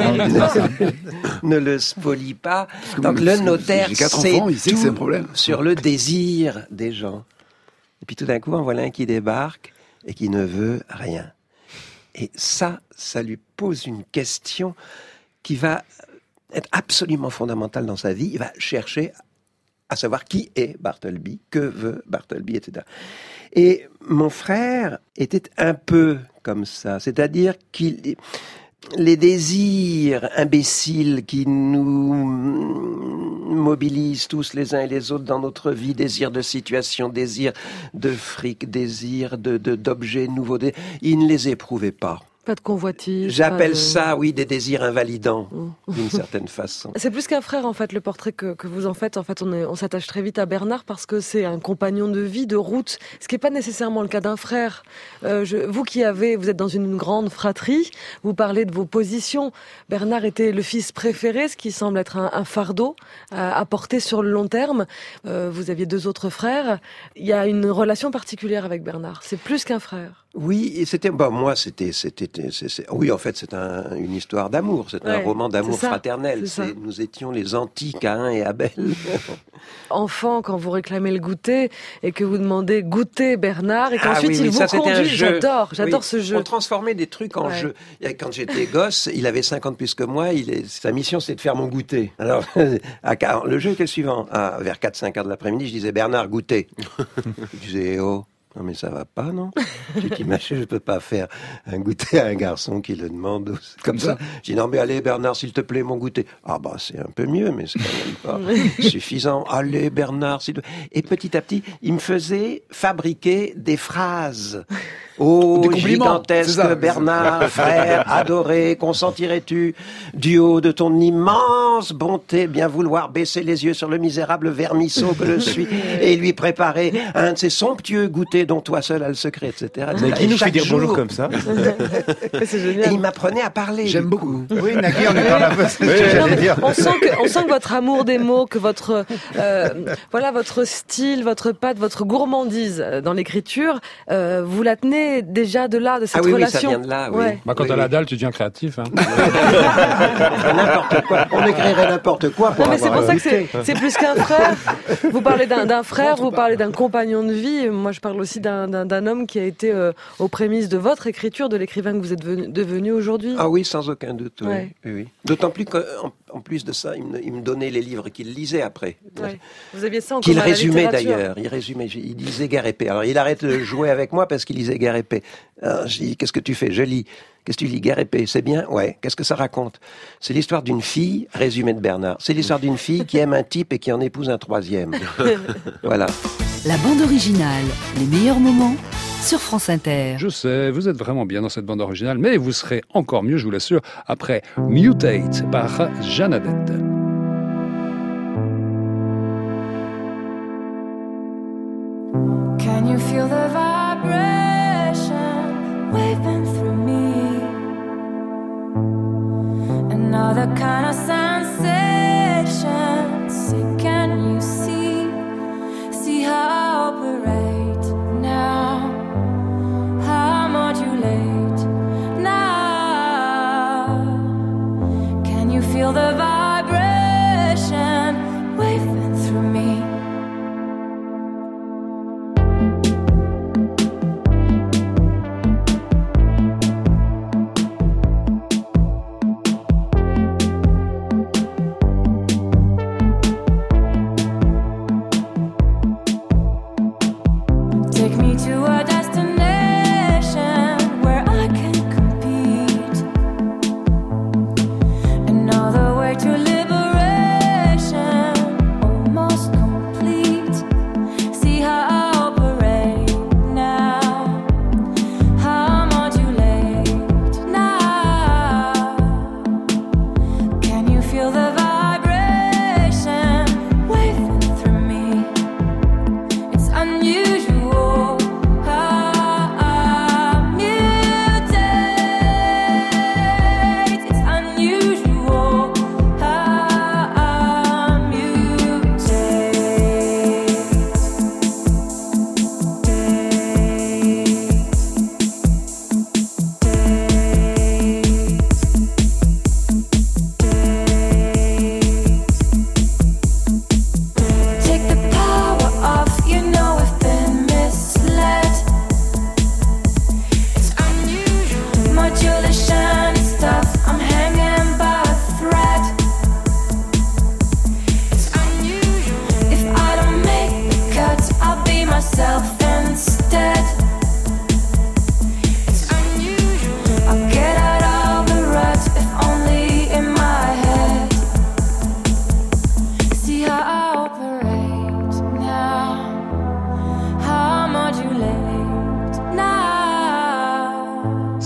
ne le spolient pas. Donc le notaire sait tout sur le désir des gens. Et puis tout d'un coup, en voilà un qui débarque et qui ne veut rien. Et ça lui pose une question qui va être absolument fondamentale dans sa vie. Il va chercher à savoir qui est Bartleby, que veut Bartleby, etc. Et mon frère était un peu comme ça, c'est-à-dire qu'il... Les désirs imbéciles qui nous mobilisent tous les uns et les autres dans notre vie, désir de situation, désir de fric, désir d'objets nouveaux, il ne les éprouvait pas. Pas de convoitise. J'appelle ça, oui, des désirs invalidants, d'une certaine façon. C'est plus qu'un frère, en fait, le portrait que vous en faites. En fait, on s'attache très vite à Bernard parce que c'est un compagnon de vie, de route, ce qui n'est pas nécessairement le cas d'un frère. Vous êtes dans une grande fratrie, vous parlez de vos positions. Bernard était le fils préféré, ce qui semble être un fardeau à porter sur le long terme. Vous aviez 2 autres frères. Il y a une relation particulière avec Bernard. C'est plus qu'un frère. Oui, et oui, en fait, c'est une histoire d'amour. C'est un roman d'amour fraternel. Nous étions les anti-Caïn et Abel. Enfant, quand vous réclamez le goûter et que vous demandez goûter Bernard et qu'ensuite il vous conduit. J'adore ce jeu. On transformait des trucs en jeu. Quand j'étais gosse, il avait 50 plus que moi. Sa mission, c'était de faire mon goûter. Alors, le jeu était le suivant. Vers 4-5 heures de l'après-midi, je disais Bernard, goûter. Je disais, oh. Non mais ça va pas, non? Tu t'imagines, je peux pas faire un goûter à un garçon qui le demande comme ça. Je dis non mais allez Bernard, s'il te plaît, mon goûter. Ah bah c'est un peu mieux, mais c'est quand même pas suffisant. Allez Bernard, s'il te plaît. Et petit à petit, il me faisait fabriquer des phrases. Oh, gigantesque Bernard, frère, adoré, consentirais-tu, du haut de ton immense bonté, bien vouloir baisser les yeux sur le misérable vermisseau que je suis et lui préparer un de ces somptueux goûters dont toi seul as le secret, etc. Mais qui nous fait dire bonjour comme ça? C'est génial. Et il m'apprenait à parler. J'aime beaucoup. Oui, Nagui, on est dans la on sent que votre amour des mots, que votre style, votre patte, votre gourmandise dans l'écriture, vous la tenez déjà de cette relation. Oui, ça vient de là, oui. Ouais. Quand t'as la dalle, tu deviens créatif. Hein. N'importe quoi. On écrirait n'importe quoi pour c'est pour ça que c'est plus qu'un frère. Vous parlez d'un frère, vous parlez d'un compagnon de vie. Moi, je parle aussi d'un homme qui a été aux prémices de votre écriture, de l'écrivain que vous êtes devenu aujourd'hui. Ah oui, sans aucun doute. Oui. D'autant plus qu'en plus de ça, il me donnait les livres qu'il lisait après. Ouais. Vous aviez ça en qu'il commun, résumait d'ailleurs. Il lisait Guerre épée. Alors il arrête de jouer avec moi parce qu'il lisait Guerre épée. Alors, je dis, qu'est-ce que tu fais? Je lis. Qu'est-ce que tu lis? Guerre épée, c'est bien? Ouais. Qu'est-ce que ça raconte? C'est l'histoire d'une fille, résumé de Bernard. C'est l'histoire d'une fille qui aime un type et qui en épouse un 3e. Voilà. La bande originale, les meilleurs moments sur France Inter. Je sais, vous êtes vraiment bien dans cette bande originale, mais vous serez encore mieux, je vous l'assure, après Mutate par Jeanne Adette. Can you feel the vibration waving through me? Another kind of sensation. Say, can you see how I operate now? How I modulate now? Can you feel the vibration waving through me? Unusual,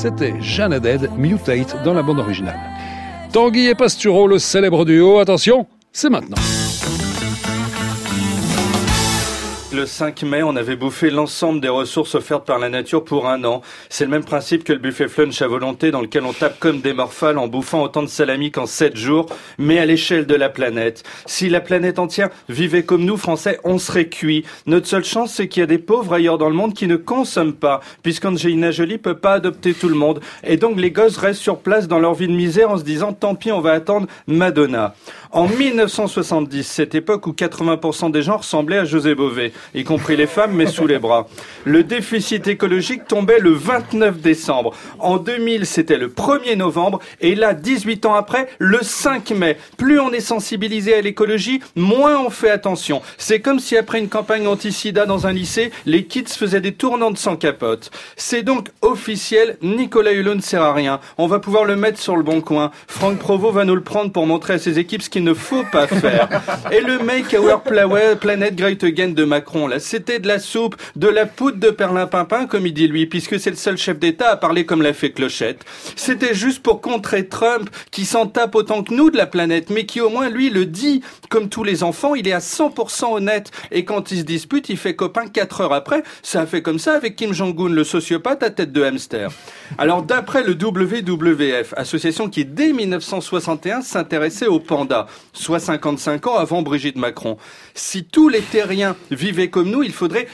C'était Jeanne Haddad, Mutate dans la bande originale. Tanguy et Pastureau, le célèbre duo, attention, c'est maintenant. Le 5 mai, on avait bouffé l'ensemble des ressources offertes par la nature pour un an. C'est le même principe que le buffet flunch à volonté dans lequel on tape comme des morphales en bouffant autant de salami qu'en 7 jours, mais à l'échelle de la planète. Si la planète entière vivait comme nous, Français, on serait cuits. Notre seule chance, c'est qu'il y a des pauvres ailleurs dans le monde qui ne consomment pas, puisqu'Angelina Jolie peut pas adopter tout le monde. Et donc les gosses restent sur place dans leur vie de misère en se disant tant pis, on va attendre Madonna. En 1970, cette époque où 80% des gens ressemblaient à José Bové, y compris les femmes, mais sous les bras. Le déficit écologique tombait le 29 décembre. En 2000, c'était le 1er novembre. Et là, 18 ans après, le 5 mai. Plus on est sensibilisé à l'écologie, moins on fait attention. C'est comme si après une campagne anti-sida dans un lycée, les kids faisaient des tournantes sans capote. C'est donc officiel, Nicolas Hulot ne sert à rien. On va pouvoir le mettre sur le bon coin. Franck Provost va nous le prendre pour montrer à ses équipes ce qu'il ne faut pas faire. Et le Make Our Planet Great Again de Macron, là, c'était de la soupe, de la poudre de perlimpinpin, comme il dit lui, puisque c'est le seul chef d'État à parler comme l'a fait Clochette. C'était juste pour contrer Trump, qui s'en tape autant que nous de la planète, mais qui au moins, lui, le dit. Comme tous les enfants, il est à 100% honnête. Et quand il se dispute, il fait copain 4 heures après. Ça a fait comme ça avec Kim Jong-un, le sociopathe à tête de hamster. Alors, d'après le WWF, association qui, dès 1961, s'intéressait aux pandas, soit 55 ans avant Brigitte Macron. Si tous les terriens vivaient comme nous, il faudrait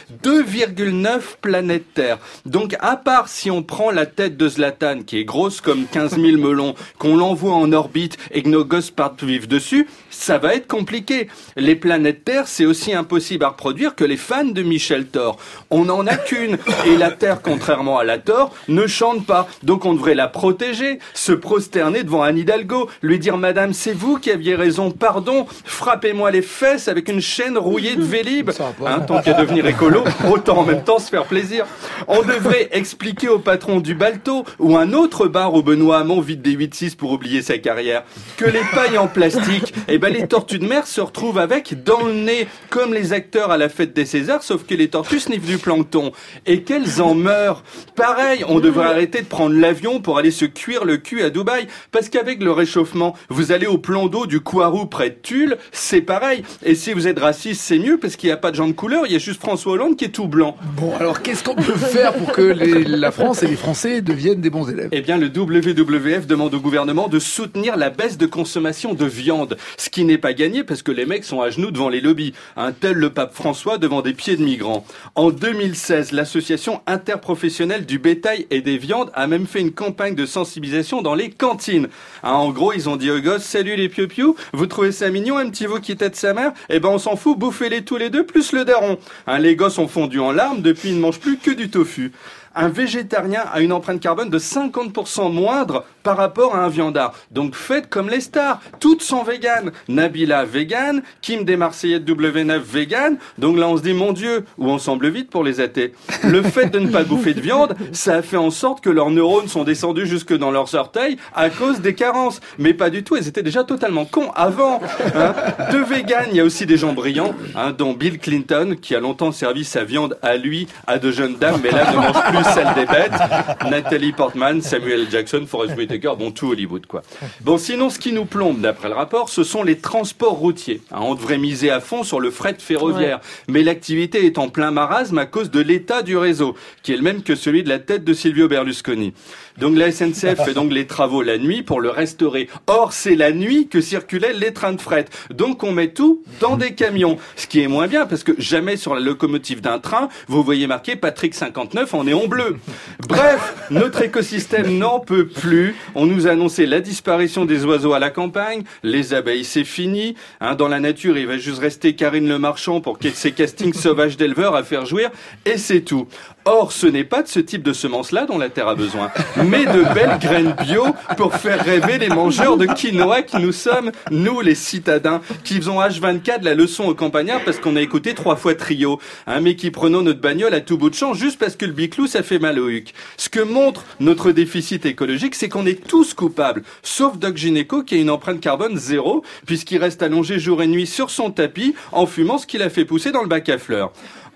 2,9 planètes Terre. Donc, à part si on prend la tête de Zlatan, qui est grosse comme 15 000 melons, qu'on l'envoie en orbite et que nos gosses partent vivre dessus, ça va être compliqué. Les planètes Terre, c'est aussi impossible à reproduire que les fans de Michel Thor. On n'en a qu'une. Et la Terre, contrairement à la Thor, ne chante pas. Donc, on devrait la protéger, se prosterner devant Anne Hidalgo, lui dire « Madame, c'est vous qui aviez raison, pardon, frappez-moi les fesses avec une chaîne rouillée de Vélib. » Tant qu'à devenir écolo, autant en même temps se faire plaisir. On devrait expliquer au patron du Balto ou un autre bar où Benoît Hamon vide des 8-6 pour oublier sa carrière que les pailles en plastique, les tortues de mer se retrouvent avec dans le nez, comme les acteurs à la fête des Césars, sauf que les tortues sniffent du plancton. Et qu'elles en meurent. Pareil, on devrait arrêter de prendre l'avion pour aller se cuire le cul à Dubaï, parce qu'avec le réchauffement, vous allez au plan d'eau du Coirou près de Tulle, c'est pareil. Et si vous êtes raciste, c'est mieux, parce qu'il n'y a pas de gens de couleur, il y a juste François Hollande qui est tout blanc. Bon, alors qu'est-ce qu'on peut faire pour que la France et les Français deviennent des bons élèves? Eh bien, le WWF demande au gouvernement de soutenir la baisse de consommation de viande, ce qui n'est pas gagné parce que les mecs sont à genoux devant les lobbies, un tel le pape François devant des pieds de migrants. En 2016, l'association interprofessionnelle du bétail et des viandes a même fait une campagne de sensibilisation dans les cantines. En gros, ils ont dit aux gosses, salut les piou-piou, vous trouvez ça mignon un petit veau qui tête sa mère? Eh ben on s'en fout, bouffez-les tous les deux plus le daron. Les gosses ont fondu en larmes, depuis ils ne mangent plus que du tofu. Un végétarien a une empreinte carbone de 50% moindre par rapport à un viandard. Donc faites comme les stars, toutes sont véganes. Nabila végane, Kim des Marseillais de W9 végane. Donc là on se dit mon Dieu, où on semble vite pour les athées. Le fait de ne pas bouffer de viande, ça a fait en sorte que leurs neurones sont descendus jusque dans leurs orteils à cause des carences. Mais pas du tout, ils étaient déjà totalement cons avant. De véganes, il y a aussi des gens brillants, dont Bill Clinton, qui a longtemps servi sa viande à lui, à de jeunes dames, mais là ne mange plus celle des bêtes. Nathalie Portman, Samuel Jackson, Forest Whitaker, bon, tout Hollywood, quoi. Bon, sinon, ce qui nous plombe, d'après le rapport, ce sont les transports routiers. On devrait miser à fond sur le fret ferroviaire. Ouais. Mais l'activité est en plein marasme à cause de l'état du réseau, qui est le même que celui de la tête de Silvio Berlusconi. Donc la SNCF fait donc les travaux la nuit pour le restaurer. Or, c'est la nuit que circulaient les trains de fret. Donc on met tout dans des camions. Ce qui est moins bien, parce que jamais sur la locomotive d'un train, vous voyez marqué Patrick 59 en néon bleu. Bref, notre écosystème n'en peut plus. On nous a annoncé la disparition des oiseaux à la campagne. Les abeilles, c'est fini. Dans la nature, il va juste rester Karine Le Marchand pour qu'il y ait ses castings sauvages d'éleveurs à faire jouir. Et c'est tout. Or, ce n'est pas de ce type de semences-là dont la Terre a besoin, mais de belles graines bio pour faire rêver les mangeurs de quinoa qui nous sommes, nous les citadins, qui faisons H24 la leçon aux campagnards parce qu'on a écouté 3 fois Trio, mais qui prenons notre bagnole à tout bout de champ juste parce que le biclou ça fait mal au huc. Ce que montre notre déficit écologique, c'est qu'on est tous coupables, sauf Doc Gynéco qui a une empreinte carbone 0, puisqu'il reste allongé jour et nuit sur son tapis en fumant ce qu'il a fait pousser dans le bac à fleurs.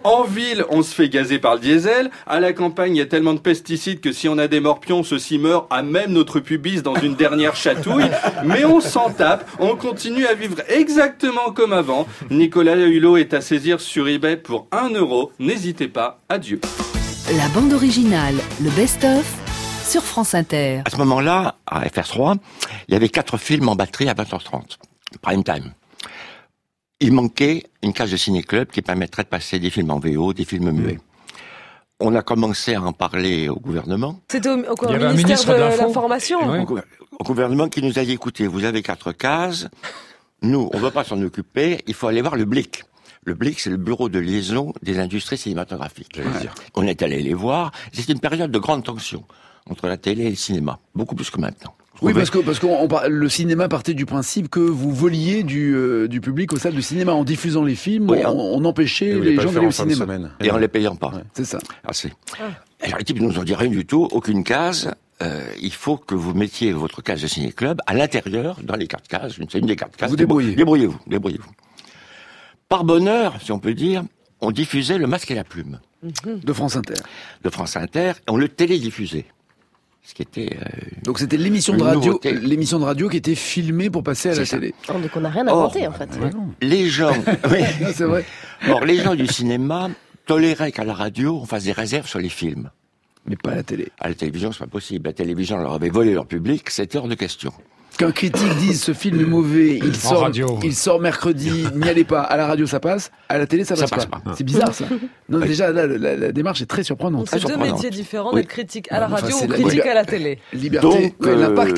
En ville, on se fait gazer par le diesel. À la campagne, il y a tellement de pesticides que si on a des morpions, ceux-ci meurent à même notre pubis dans une dernière chatouille. Mais on s'en tape, on continue à vivre exactement comme avant. Nicolas Hulot est à saisir sur eBay pour 1 €. N'hésitez pas, adieu. La bande originale, le best-of, sur France Inter. À ce moment-là, à FR3, il y avait 4 films en batterie à 20h30. Prime time. Il manquait une case de ciné-club qui permettrait de passer des films en VO, des films muets. On a commencé à en parler au gouvernement. C'était au ministère de l'Information. Au gouvernement qui nous a dit, écoutez, vous avez 4 cases, nous, on ne va pas s'en occuper, il faut aller voir le BLIC. Le BLIC, c'est le bureau de liaison des industries cinématographiques. On est allé les voir. C'était une période de grande tension entre la télé et le cinéma, beaucoup plus que maintenant. Oui, parce que le cinéma partait du principe que vous voliez du public aux salles de cinéma en diffusant les films, Oui, on empêchait les gens d'aller au cinéma. Et en les payant pas. C'est ça. Assez. Alors les types nous ont dit rien du tout, aucune case. Il faut que vous mettiez votre case de ciné-club à l'intérieur, dans les 4 cases. C'est une des 4 cases. Vous débrouillez. Débrouillez-vous. Par bonheur, si on peut dire, on diffusait Le Masque et la Plume. De France Inter. De France Inter, et on le télédiffusait. Ce qui était donc c'était l'émission de radio qui était filmée pour passer à la télé. Oh, donc on n'a rien inventé en fait. Les gens, oui. C'est vrai. Or les gens du cinéma toléraient qu'à la radio on fasse des réserves sur les films. Mais pas à la télé. À la télévision, c'est pas possible. La télévision leur avait volé leur public, c'était hors de question. Qu'un critique dise ce film est mauvais, il sort mercredi, n'y allez pas. À la radio, ça passe. À la télé, ça passe pas. C'est bizarre, ça. Non, déjà, là, la démarche est très surprenante. Donc, c'est 2 métiers différents, d'être critique à la radio ou critique à la télé. Liberté. Donc,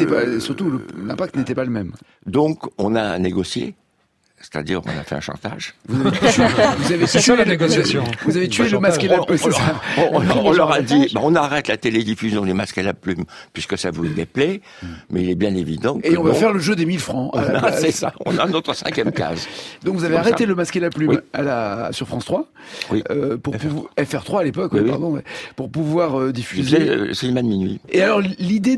l'impact n'était pas le même. Donc, on a négocié. C'est-à-dire, on a fait un chantage. Vous avez tué la négociation. Vous avez tué le Masque et la Plume. On leur a dit, on arrête la télédiffusion du Masque et la Plume, puisque ça vous déplaît, mais il est bien évident que... Et on va faire le jeu des 1000 francs. C'est ça, on a notre 5e case. Donc vous avez arrêté le Masque et la Plume sur France 3, pour FR3 à l'époque, pour pouvoir diffuser... Cinéma de minuit. Et alors, l'idée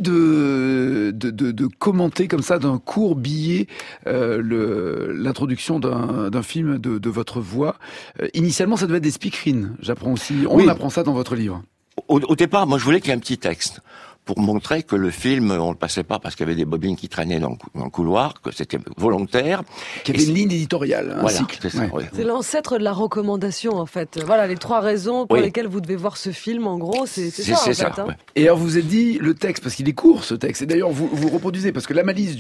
de commenter comme ça d'un court billet l'introduction d'un film de votre voix. Initialement, ça devait être des speakerines. J'apprends aussi. On apprend ça dans votre livre. Au départ, moi, je voulais qu'il y ait un petit texte pour montrer que le film, on le passait pas parce qu'il y avait des bobines qui traînaient dans le couloir, que c'était volontaire. Qu'il y avait une ligne éditoriale, un cycle. C'est ça, C'est l'ancêtre de la recommandation, en fait. Voilà, les 3 raisons pour lesquelles vous devez voir ce film, en gros, c'est ça, en fait. Hein. Et alors, vous avez dit le texte, parce qu'il est court, ce texte. Et d'ailleurs, vous reproduisez, parce que la malice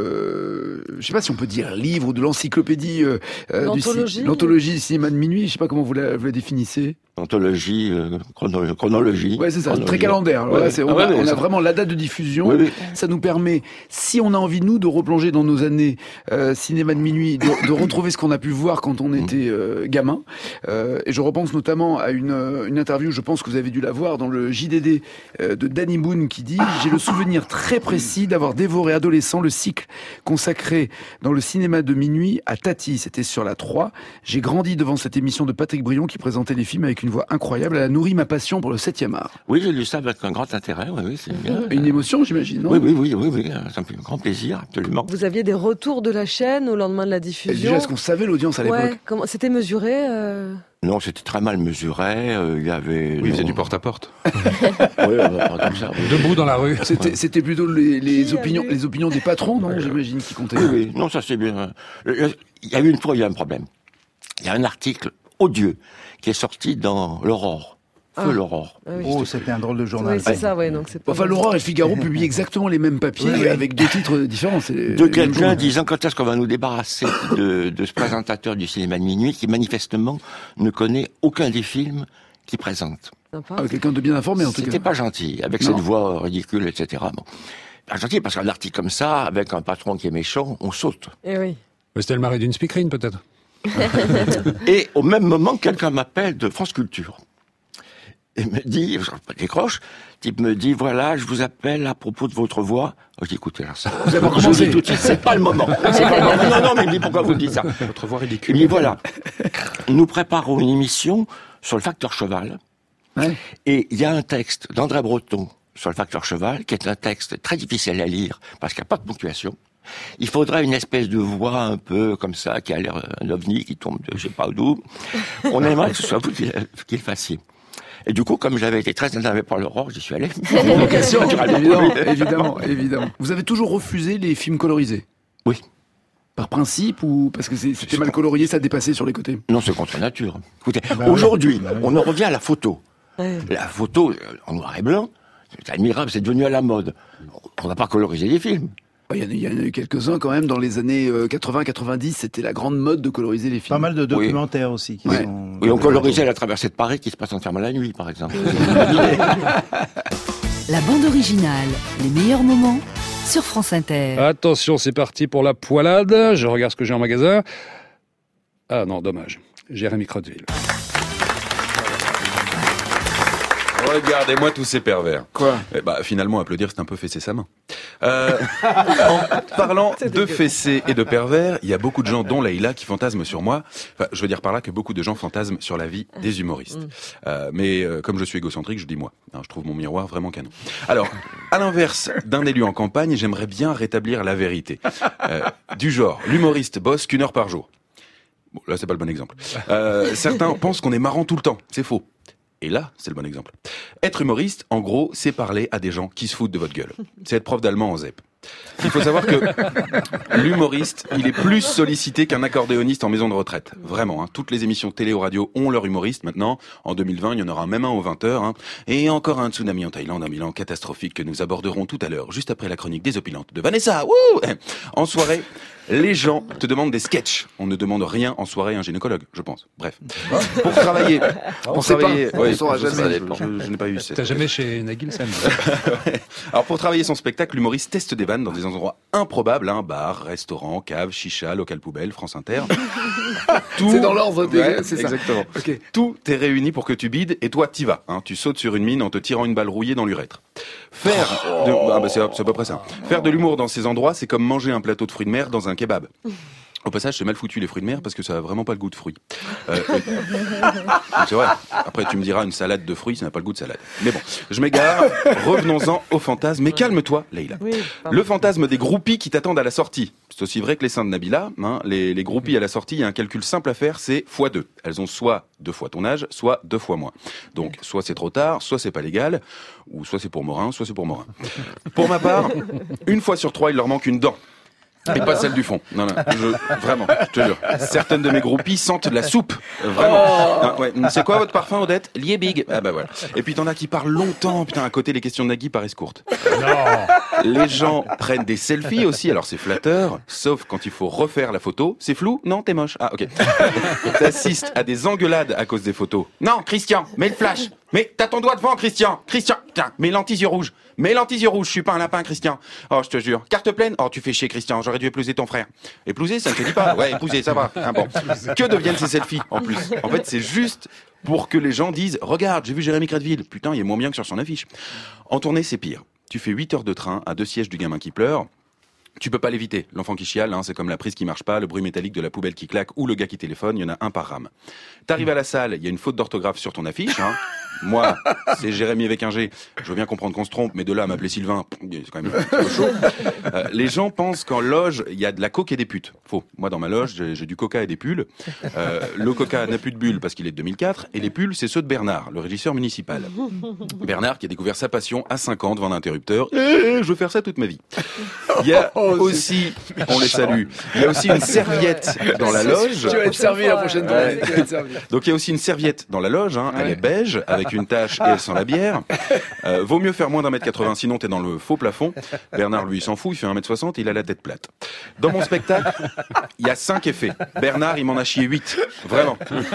je sais pas si on peut dire livre ou de l'encyclopédie, l'anthologie du cinéma de minuit, je sais pas comment vous la définissez. Anthologie, chronologie. Ouais, c'est ça, très calendaire. Alors là, on a vraiment la date de diffusion. Ça nous permet, si on a envie, nous, de replonger dans nos années cinéma de minuit, de retrouver ce qu'on a pu voir quand on était gamin. Et je repense notamment à une interview, je pense que vous avez dû la voir, dans le JDD de Danny Boone, qui dit « J'ai le souvenir très précis d'avoir dévoré adolescent le cycle consacré dans le cinéma de minuit à Tati. C'était sur la 3. J'ai grandi devant cette émission de Patrick Brion qui présentait les films avec une voix incroyable. Elle a nourri ma passion pour le 7e art. » Oui, j'ai lu ça avec un grand intérêt. Oui, c'est bien. Une émotion, j'imagine, non ? Oui, ça me fait un grand plaisir, absolument. Vous aviez des retours de la chaîne au lendemain de la diffusion ? Déjà, est-ce qu'on savait l'audience à l'époque ? Comment c'était mesuré Non, c'était très mal mesuré. Il y avait. Oui, il faisait du porte-à-porte. Comme ça. Debout dans la rue. C'était plutôt les opinions des patrons, non ? J'imagine qui comptaient. Oui. Non, ça c'est bien. Il y a eu une fois, il y a un problème. Il y a un article odieux qui est sorti dans l'Aurore. L'Aurore. Ah oui. Oh, c'était un drôle de journal. Oui, c'est ça, donc c'est pas... Enfin, l'Aurore et le Figaro publient exactement les mêmes papiers avec 2 titres différents. De quelqu'un disant quand est-ce qu'on va nous débarrasser de ce présentateur du cinéma de minuit qui manifestement ne connaît aucun des films qu'il présente. Quelqu'un de bien informé en tout cas. C'était pas gentil, avec cette voix ridicule, etc. Bon. Pas gentil parce qu'un article comme ça, avec un patron qui est méchant, on saute. Et oui. Mais c'était le mari d'une speakerine peut-être. Et au même moment, quelqu'un m'appelle de France Culture. Et me dit, je décroche, le type me dit, voilà, je vous appelle à propos de votre voix. Je dis, écoutez, alors ça, vous avez commencé tout de suite, c'est pas le moment. Non, mais il me dit, pourquoi vous dites ça? Votre voix ridicule. Il me dit, voilà, nous préparons une émission sur le facteur cheval. Et il y a un texte d'André Breton sur le facteur cheval, qui est un texte très difficile à lire, parce qu'il n'y a pas de ponctuation. Il faudrait une espèce de voix un peu comme ça, qui a l'air un ovni qui tombe de je sais pas d'où. On aimerait que ce soit vous qui le fassiez. Et du coup, comme j'avais été très énervé par l'Aurore, j'y suis allé. Vocation, évidemment. Vous avez toujours refusé les films colorisés? Oui. Par principe ou parce que c'était mal colorié, ça dépassait sur les côtés? Non, c'est contre nature. Écoutez, aujourd'hui, on en revient à la photo. La photo en noir et blanc, c'est admirable, c'est devenu à la mode. On va pas coloriser les films. Il y en a eu quelques-uns quand même dans les années 80-90, c'était la grande mode de coloriser les films. Pas mal de documentaires aussi. Qui sont... Oui, on colorisait la traversée de Paris qui se passe en fermant la nuit, par exemple. La bande originale, les meilleurs moments sur France Inter. Attention, c'est parti pour la poilade. Je regarde ce que j'ai en magasin. Ah non, dommage. Jérémy Crotteville. Regardez-moi tous ces pervers. Quoi? Finalement, applaudir, c'est un peu fesser sa main. En parlant de fessés et de pervers, il y a beaucoup de gens, dont Leïla, qui fantasment sur moi. Enfin, je veux dire par là que beaucoup de gens fantasment sur la vie des humoristes. Mais comme je suis égocentrique, je dis moi. Je trouve mon miroir vraiment canon. Alors, à l'inverse d'un élu en campagne, j'aimerais bien rétablir la vérité. Du genre, l'humoriste bosse qu'1 heure par jour. Bon, là, c'est pas le bon exemple. Certains pensent qu'on est marrant tout le temps. C'est faux. Et là, c'est le bon exemple. Être humoriste, en gros, c'est parler à des gens qui se foutent de votre gueule. C'est être prof d'allemand en ZEP. Il faut savoir que l'humoriste, il est plus sollicité qu'un accordéoniste en maison de retraite. Vraiment, toutes les émissions télé ou radio ont leur humoriste maintenant. En 2020, il y en aura même un aux 20h. Et encore un tsunami en Thaïlande, un bilan catastrophique que nous aborderons tout à l'heure, juste après la chronique désopilantes de Vanessa. Wouh! En soirée, les gens te demandent des sketchs. On ne demande rien en soirée à un gynécologue, je pense. Bref. Pour travailler... Je n'ai pas eu cette... T'as jamais chez Nagil Sam. Alors pour travailler son spectacle, l'humoriste teste des vannes dans des endroits improbables, bar, restaurant, cave, chicha, local poubelle, France Inter. Tout... C'est dans l'ordre, c'est ça. Exactement. Okay. Tout est réuni pour que tu bides et toi t'y vas. Tu sautes sur une mine en te tirant une balle rouillée dans l'urètre. C'est à peu près ça. Faire de l'humour dans ces endroits, c'est comme manger un plateau de fruits de mer dans un kebab. Au passage, c'est mal foutu les fruits de mer parce que ça a vraiment pas le goût de fruits. C'est vrai. Après, tu me diras une salade de fruits, ça n'a pas le goût de salade. Mais bon, je m'égare. Revenons-en au fantasme. Mais calme-toi, Leïla. Oui, le fantasme des groupies qui t'attendent à la sortie. C'est aussi vrai que les seins de Nabila. Les groupies à la sortie, il y a un calcul simple à faire, c'est x2. Elles ont soit 2 fois ton âge, soit 2 fois moins. Donc, soit c'est trop tard, soit c'est pas légal, ou soit c'est pour Morin, soit c'est pour Morin. Pour ma part, 1 fois sur 3, il leur manque une dent. Et pas celle du fond. Non, vraiment, je te jure. Certaines de mes groupies sentent la soupe. Vraiment. C'est quoi votre parfum, Odette? Liebig. Ah bah voilà. Et puis t'en as qui parlent longtemps. Putain, à côté, les questions de Nagui paraissent courtes. Non. Les gens prennent des selfies aussi. Alors c'est flatteur, sauf quand il faut refaire la photo. C'est flou? Non, t'es moche. Ah, ok. T'assistes à des engueulades à cause des photos. Non, Christian, mets le flash. Mais t'as ton doigt devant, Christian. Christian, tiens, mets lentilles yeux rouges. Mets lentilles yeux rouges, je suis pas un lapin, Christian. Oh, je te jure. Carte pleine? Oh, tu fais chier, Christian. J'aurais dû épouser ton frère. Épouser, ça ne te dit pas? Ouais, épouser, ça va. Bon. Que deviennent ces selfies, en plus? En fait, c'est juste pour que les gens disent, regarde, j'ai vu Jérémy Crotteville. Putain, il est moins bien que sur son affiche. En tournée, c'est pire. Tu fais 8 heures de train à 2 sièges du gamin qui pleure. Tu peux pas l'éviter. L'enfant qui chiale, c'est comme la prise qui marche pas, le bruit métallique de la poubelle qui claque ou le gars qui téléphone, il y en a un par rame. T'arrives à la salle, il y a une faute d'orthographe sur ton affiche. Moi, c'est Jérémy avec un G. Je veux bien comprendre qu'on se trompe, mais de là à m'appeler Sylvain, c'est quand même un peu chaud. Les gens pensent qu'en loge, il y a de la coke et des putes. Faux. Moi, dans ma loge, j'ai du coca et des pulls. Le coca n'a plus de bulles parce qu'il est de 2004, et les pulls, c'est ceux de Bernard, le régisseur municipal. Bernard qui a découvert sa passion à 5 ans devant un interrupteur. Je veux faire ça toute ma vie. Il y a aussi, on les salue, il y a aussi une serviette dans la loge. Tu vas être servi la prochaine journée. Donc il y a aussi une serviette dans la loge, elle est beige, avec une tache et elle sent la bière. Vaut mieux faire moins d'1m80, sinon t'es dans le faux plafond. Bernard, lui, il s'en fout, il fait 1m60, il a la tête plate. Dans mon spectacle, il y a 5 effets. Bernard, il m'en a chié 8. Vraiment.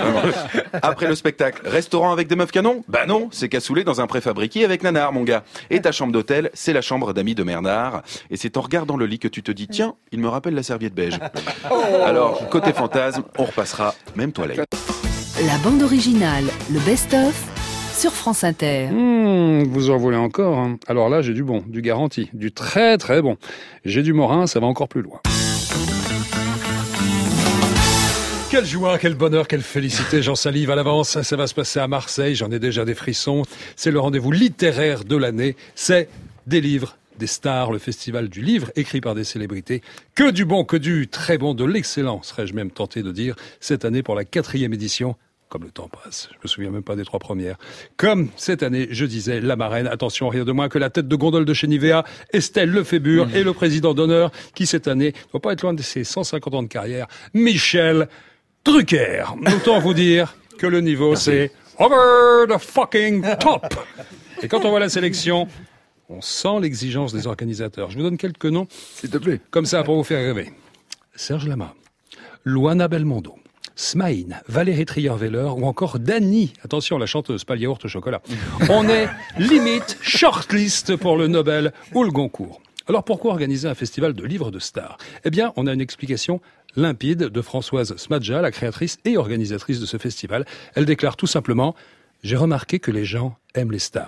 Après le spectacle, restaurant avec des meufs canons? Bah non, c'est cassoulet dans un préfabriqué avec nanar, mon gars. Et ta chambre d'hôtel, c'est la chambre d'amis de Bernard. Et c'est en regardant le lit que tu te dis, tiens, il me rappelle la serviette beige. Alors, côté fantasme, on repassera, même toilette. La bande originale, le best-of, sur France Inter. Vous en voulez encore? Alors là, j'ai du bon, du garanti, du très très bon. J'ai du Morin, ça va encore plus loin. Quelle joie, quel bonheur, quelle félicité, j'en salive à l'avance. Ça va se passer à Marseille, j'en ai déjà des frissons. C'est le rendez-vous littéraire de l'année, c'est des livres des stars, le festival du livre écrit par des célébrités. Que du bon, que du très bon, de l'excellent, serais-je même tenté de dire, cette année pour la 4e édition. Comme le temps passe, je me souviens même pas des 3 premières. Comme cette année, je disais, la marraine, attention, rien de moins que la tête de gondole de chez Nivea, Estelle Lefébure, et le président d'honneur, qui cette année doit pas être loin de ses 150 ans de carrière, Michel Drucker. Autant vous dire que le niveau, c'est over the fucking top. Et quand on voit la sélection, on sent l'exigence des organisateurs. Je vous donne quelques noms, s'il te plaît, comme ça pour vous faire rêver. Serge Lama, Luana Belmondo, Smaïn, Valérie Trierweiler ou encore Dany. Attention, la chanteuse, pas le yaourt au chocolat. On est limite shortlist pour le Nobel ou le Goncourt. Alors pourquoi organiser un festival de livres de stars ? Eh bien, on a une explication limpide de Françoise Smadja, la créatrice et organisatrice de ce festival. Elle déclare tout simplement « J'ai remarqué que les gens aiment les stars. »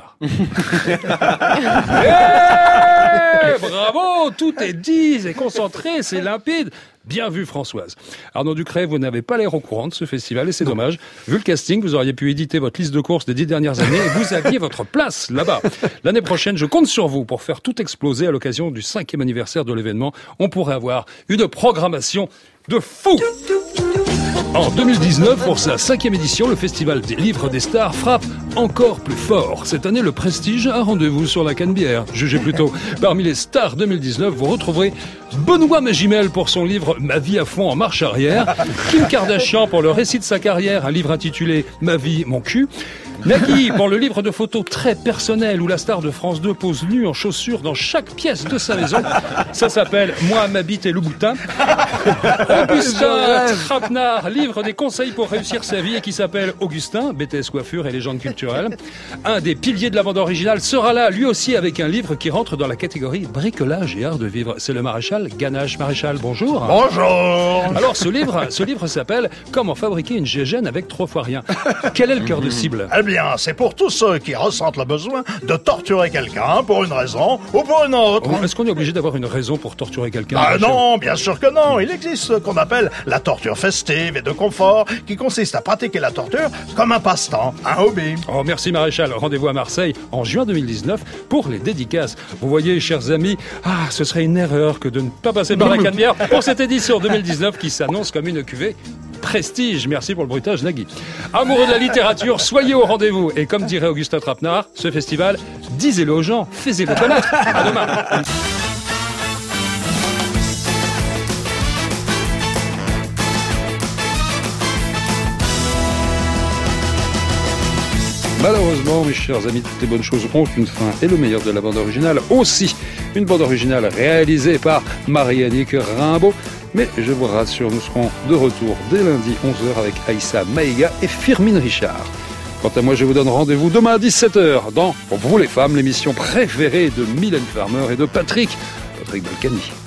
Bravo, tout est dit, c'est concentré, c'est limpide. Bien vu, Françoise. Arnaud Ducret, vous n'avez pas l'air au courant de ce festival et c'est dommage. Vu le casting, vous auriez pu éditer votre liste de courses des 10 dernières années et vous aviez votre place là-bas. L'année prochaine, je compte sur vous pour faire tout exploser à l'occasion du 5e anniversaire de l'événement. On pourrait avoir une programmation de fou. En 2019, pour sa 5e édition, le Festival des Livres des Stars frappe encore plus fort. Cette année, le Prestige a rendez-vous sur la Canebière. Jugez plutôt. Parmi les stars 2019, vous retrouverez Benoît Magimel pour son livre Ma vie à fond en marche arrière, Kim Kardashian pour le récit de sa carrière, un livre intitulé Ma vie, mon cul, Nagui pour le livre de photos très personnel où la star de France 2 pose nue en chaussures dans chaque pièce de sa maison. Ça s'appelle Moi, ma bite et le boutin. Augustin Trapenard, livre des conseils pour réussir sa vie et qui s'appelle Augustin, BTS coiffure et légende culturelle. Un des piliers de la bande originale sera là, lui aussi, avec un livre qui rentre dans la catégorie bricolage et art de vivre. C'est le maréchal Ganache. Maréchal, bonjour. Bonjour. Alors, ce livre s'appelle Comment fabriquer une gégène avec 3 fois rien. Quel est le cœur de cible ? Eh bien, c'est pour tous ceux qui ressentent le besoin de torturer quelqu'un pour une raison ou pour une autre. Est-ce qu'on est obligé d'avoir une raison pour torturer quelqu'un ? Non, bien sûr que non. Il existe ce qu'on appelle la torture festive et de confort, qui consiste à pratiquer la torture comme un passe-temps, un hobby. Oh, merci Maréchal. Rendez-vous à Marseille en juin 2019 pour les dédicaces. Vous voyez, chers amis, ce serait une erreur que de ne pas passer par la Canebière pour cette édition 2019 qui s'annonce comme une cuvée prestige. Merci pour le bruitage, Nagui. Amoureux de la littérature, soyez au rendez-vous. Et comme dirait Augustin Trapenard, ce festival, disez-le aux gens, faites-le connaître. À demain. Malheureusement, mes chers amis, toutes les bonnes choses ont une fin et le meilleur de la bande originale aussi. Une bande originale réalisée par Marie-Annick Rimbaud. Mais je vous rassure, nous serons de retour dès lundi 11h avec Aïssa Maïga et Firmin Richard. Quant à moi, je vous donne rendez-vous demain à 17h dans Pour vous les femmes, l'émission préférée de Mylène Farmer et de Patrick Balkany.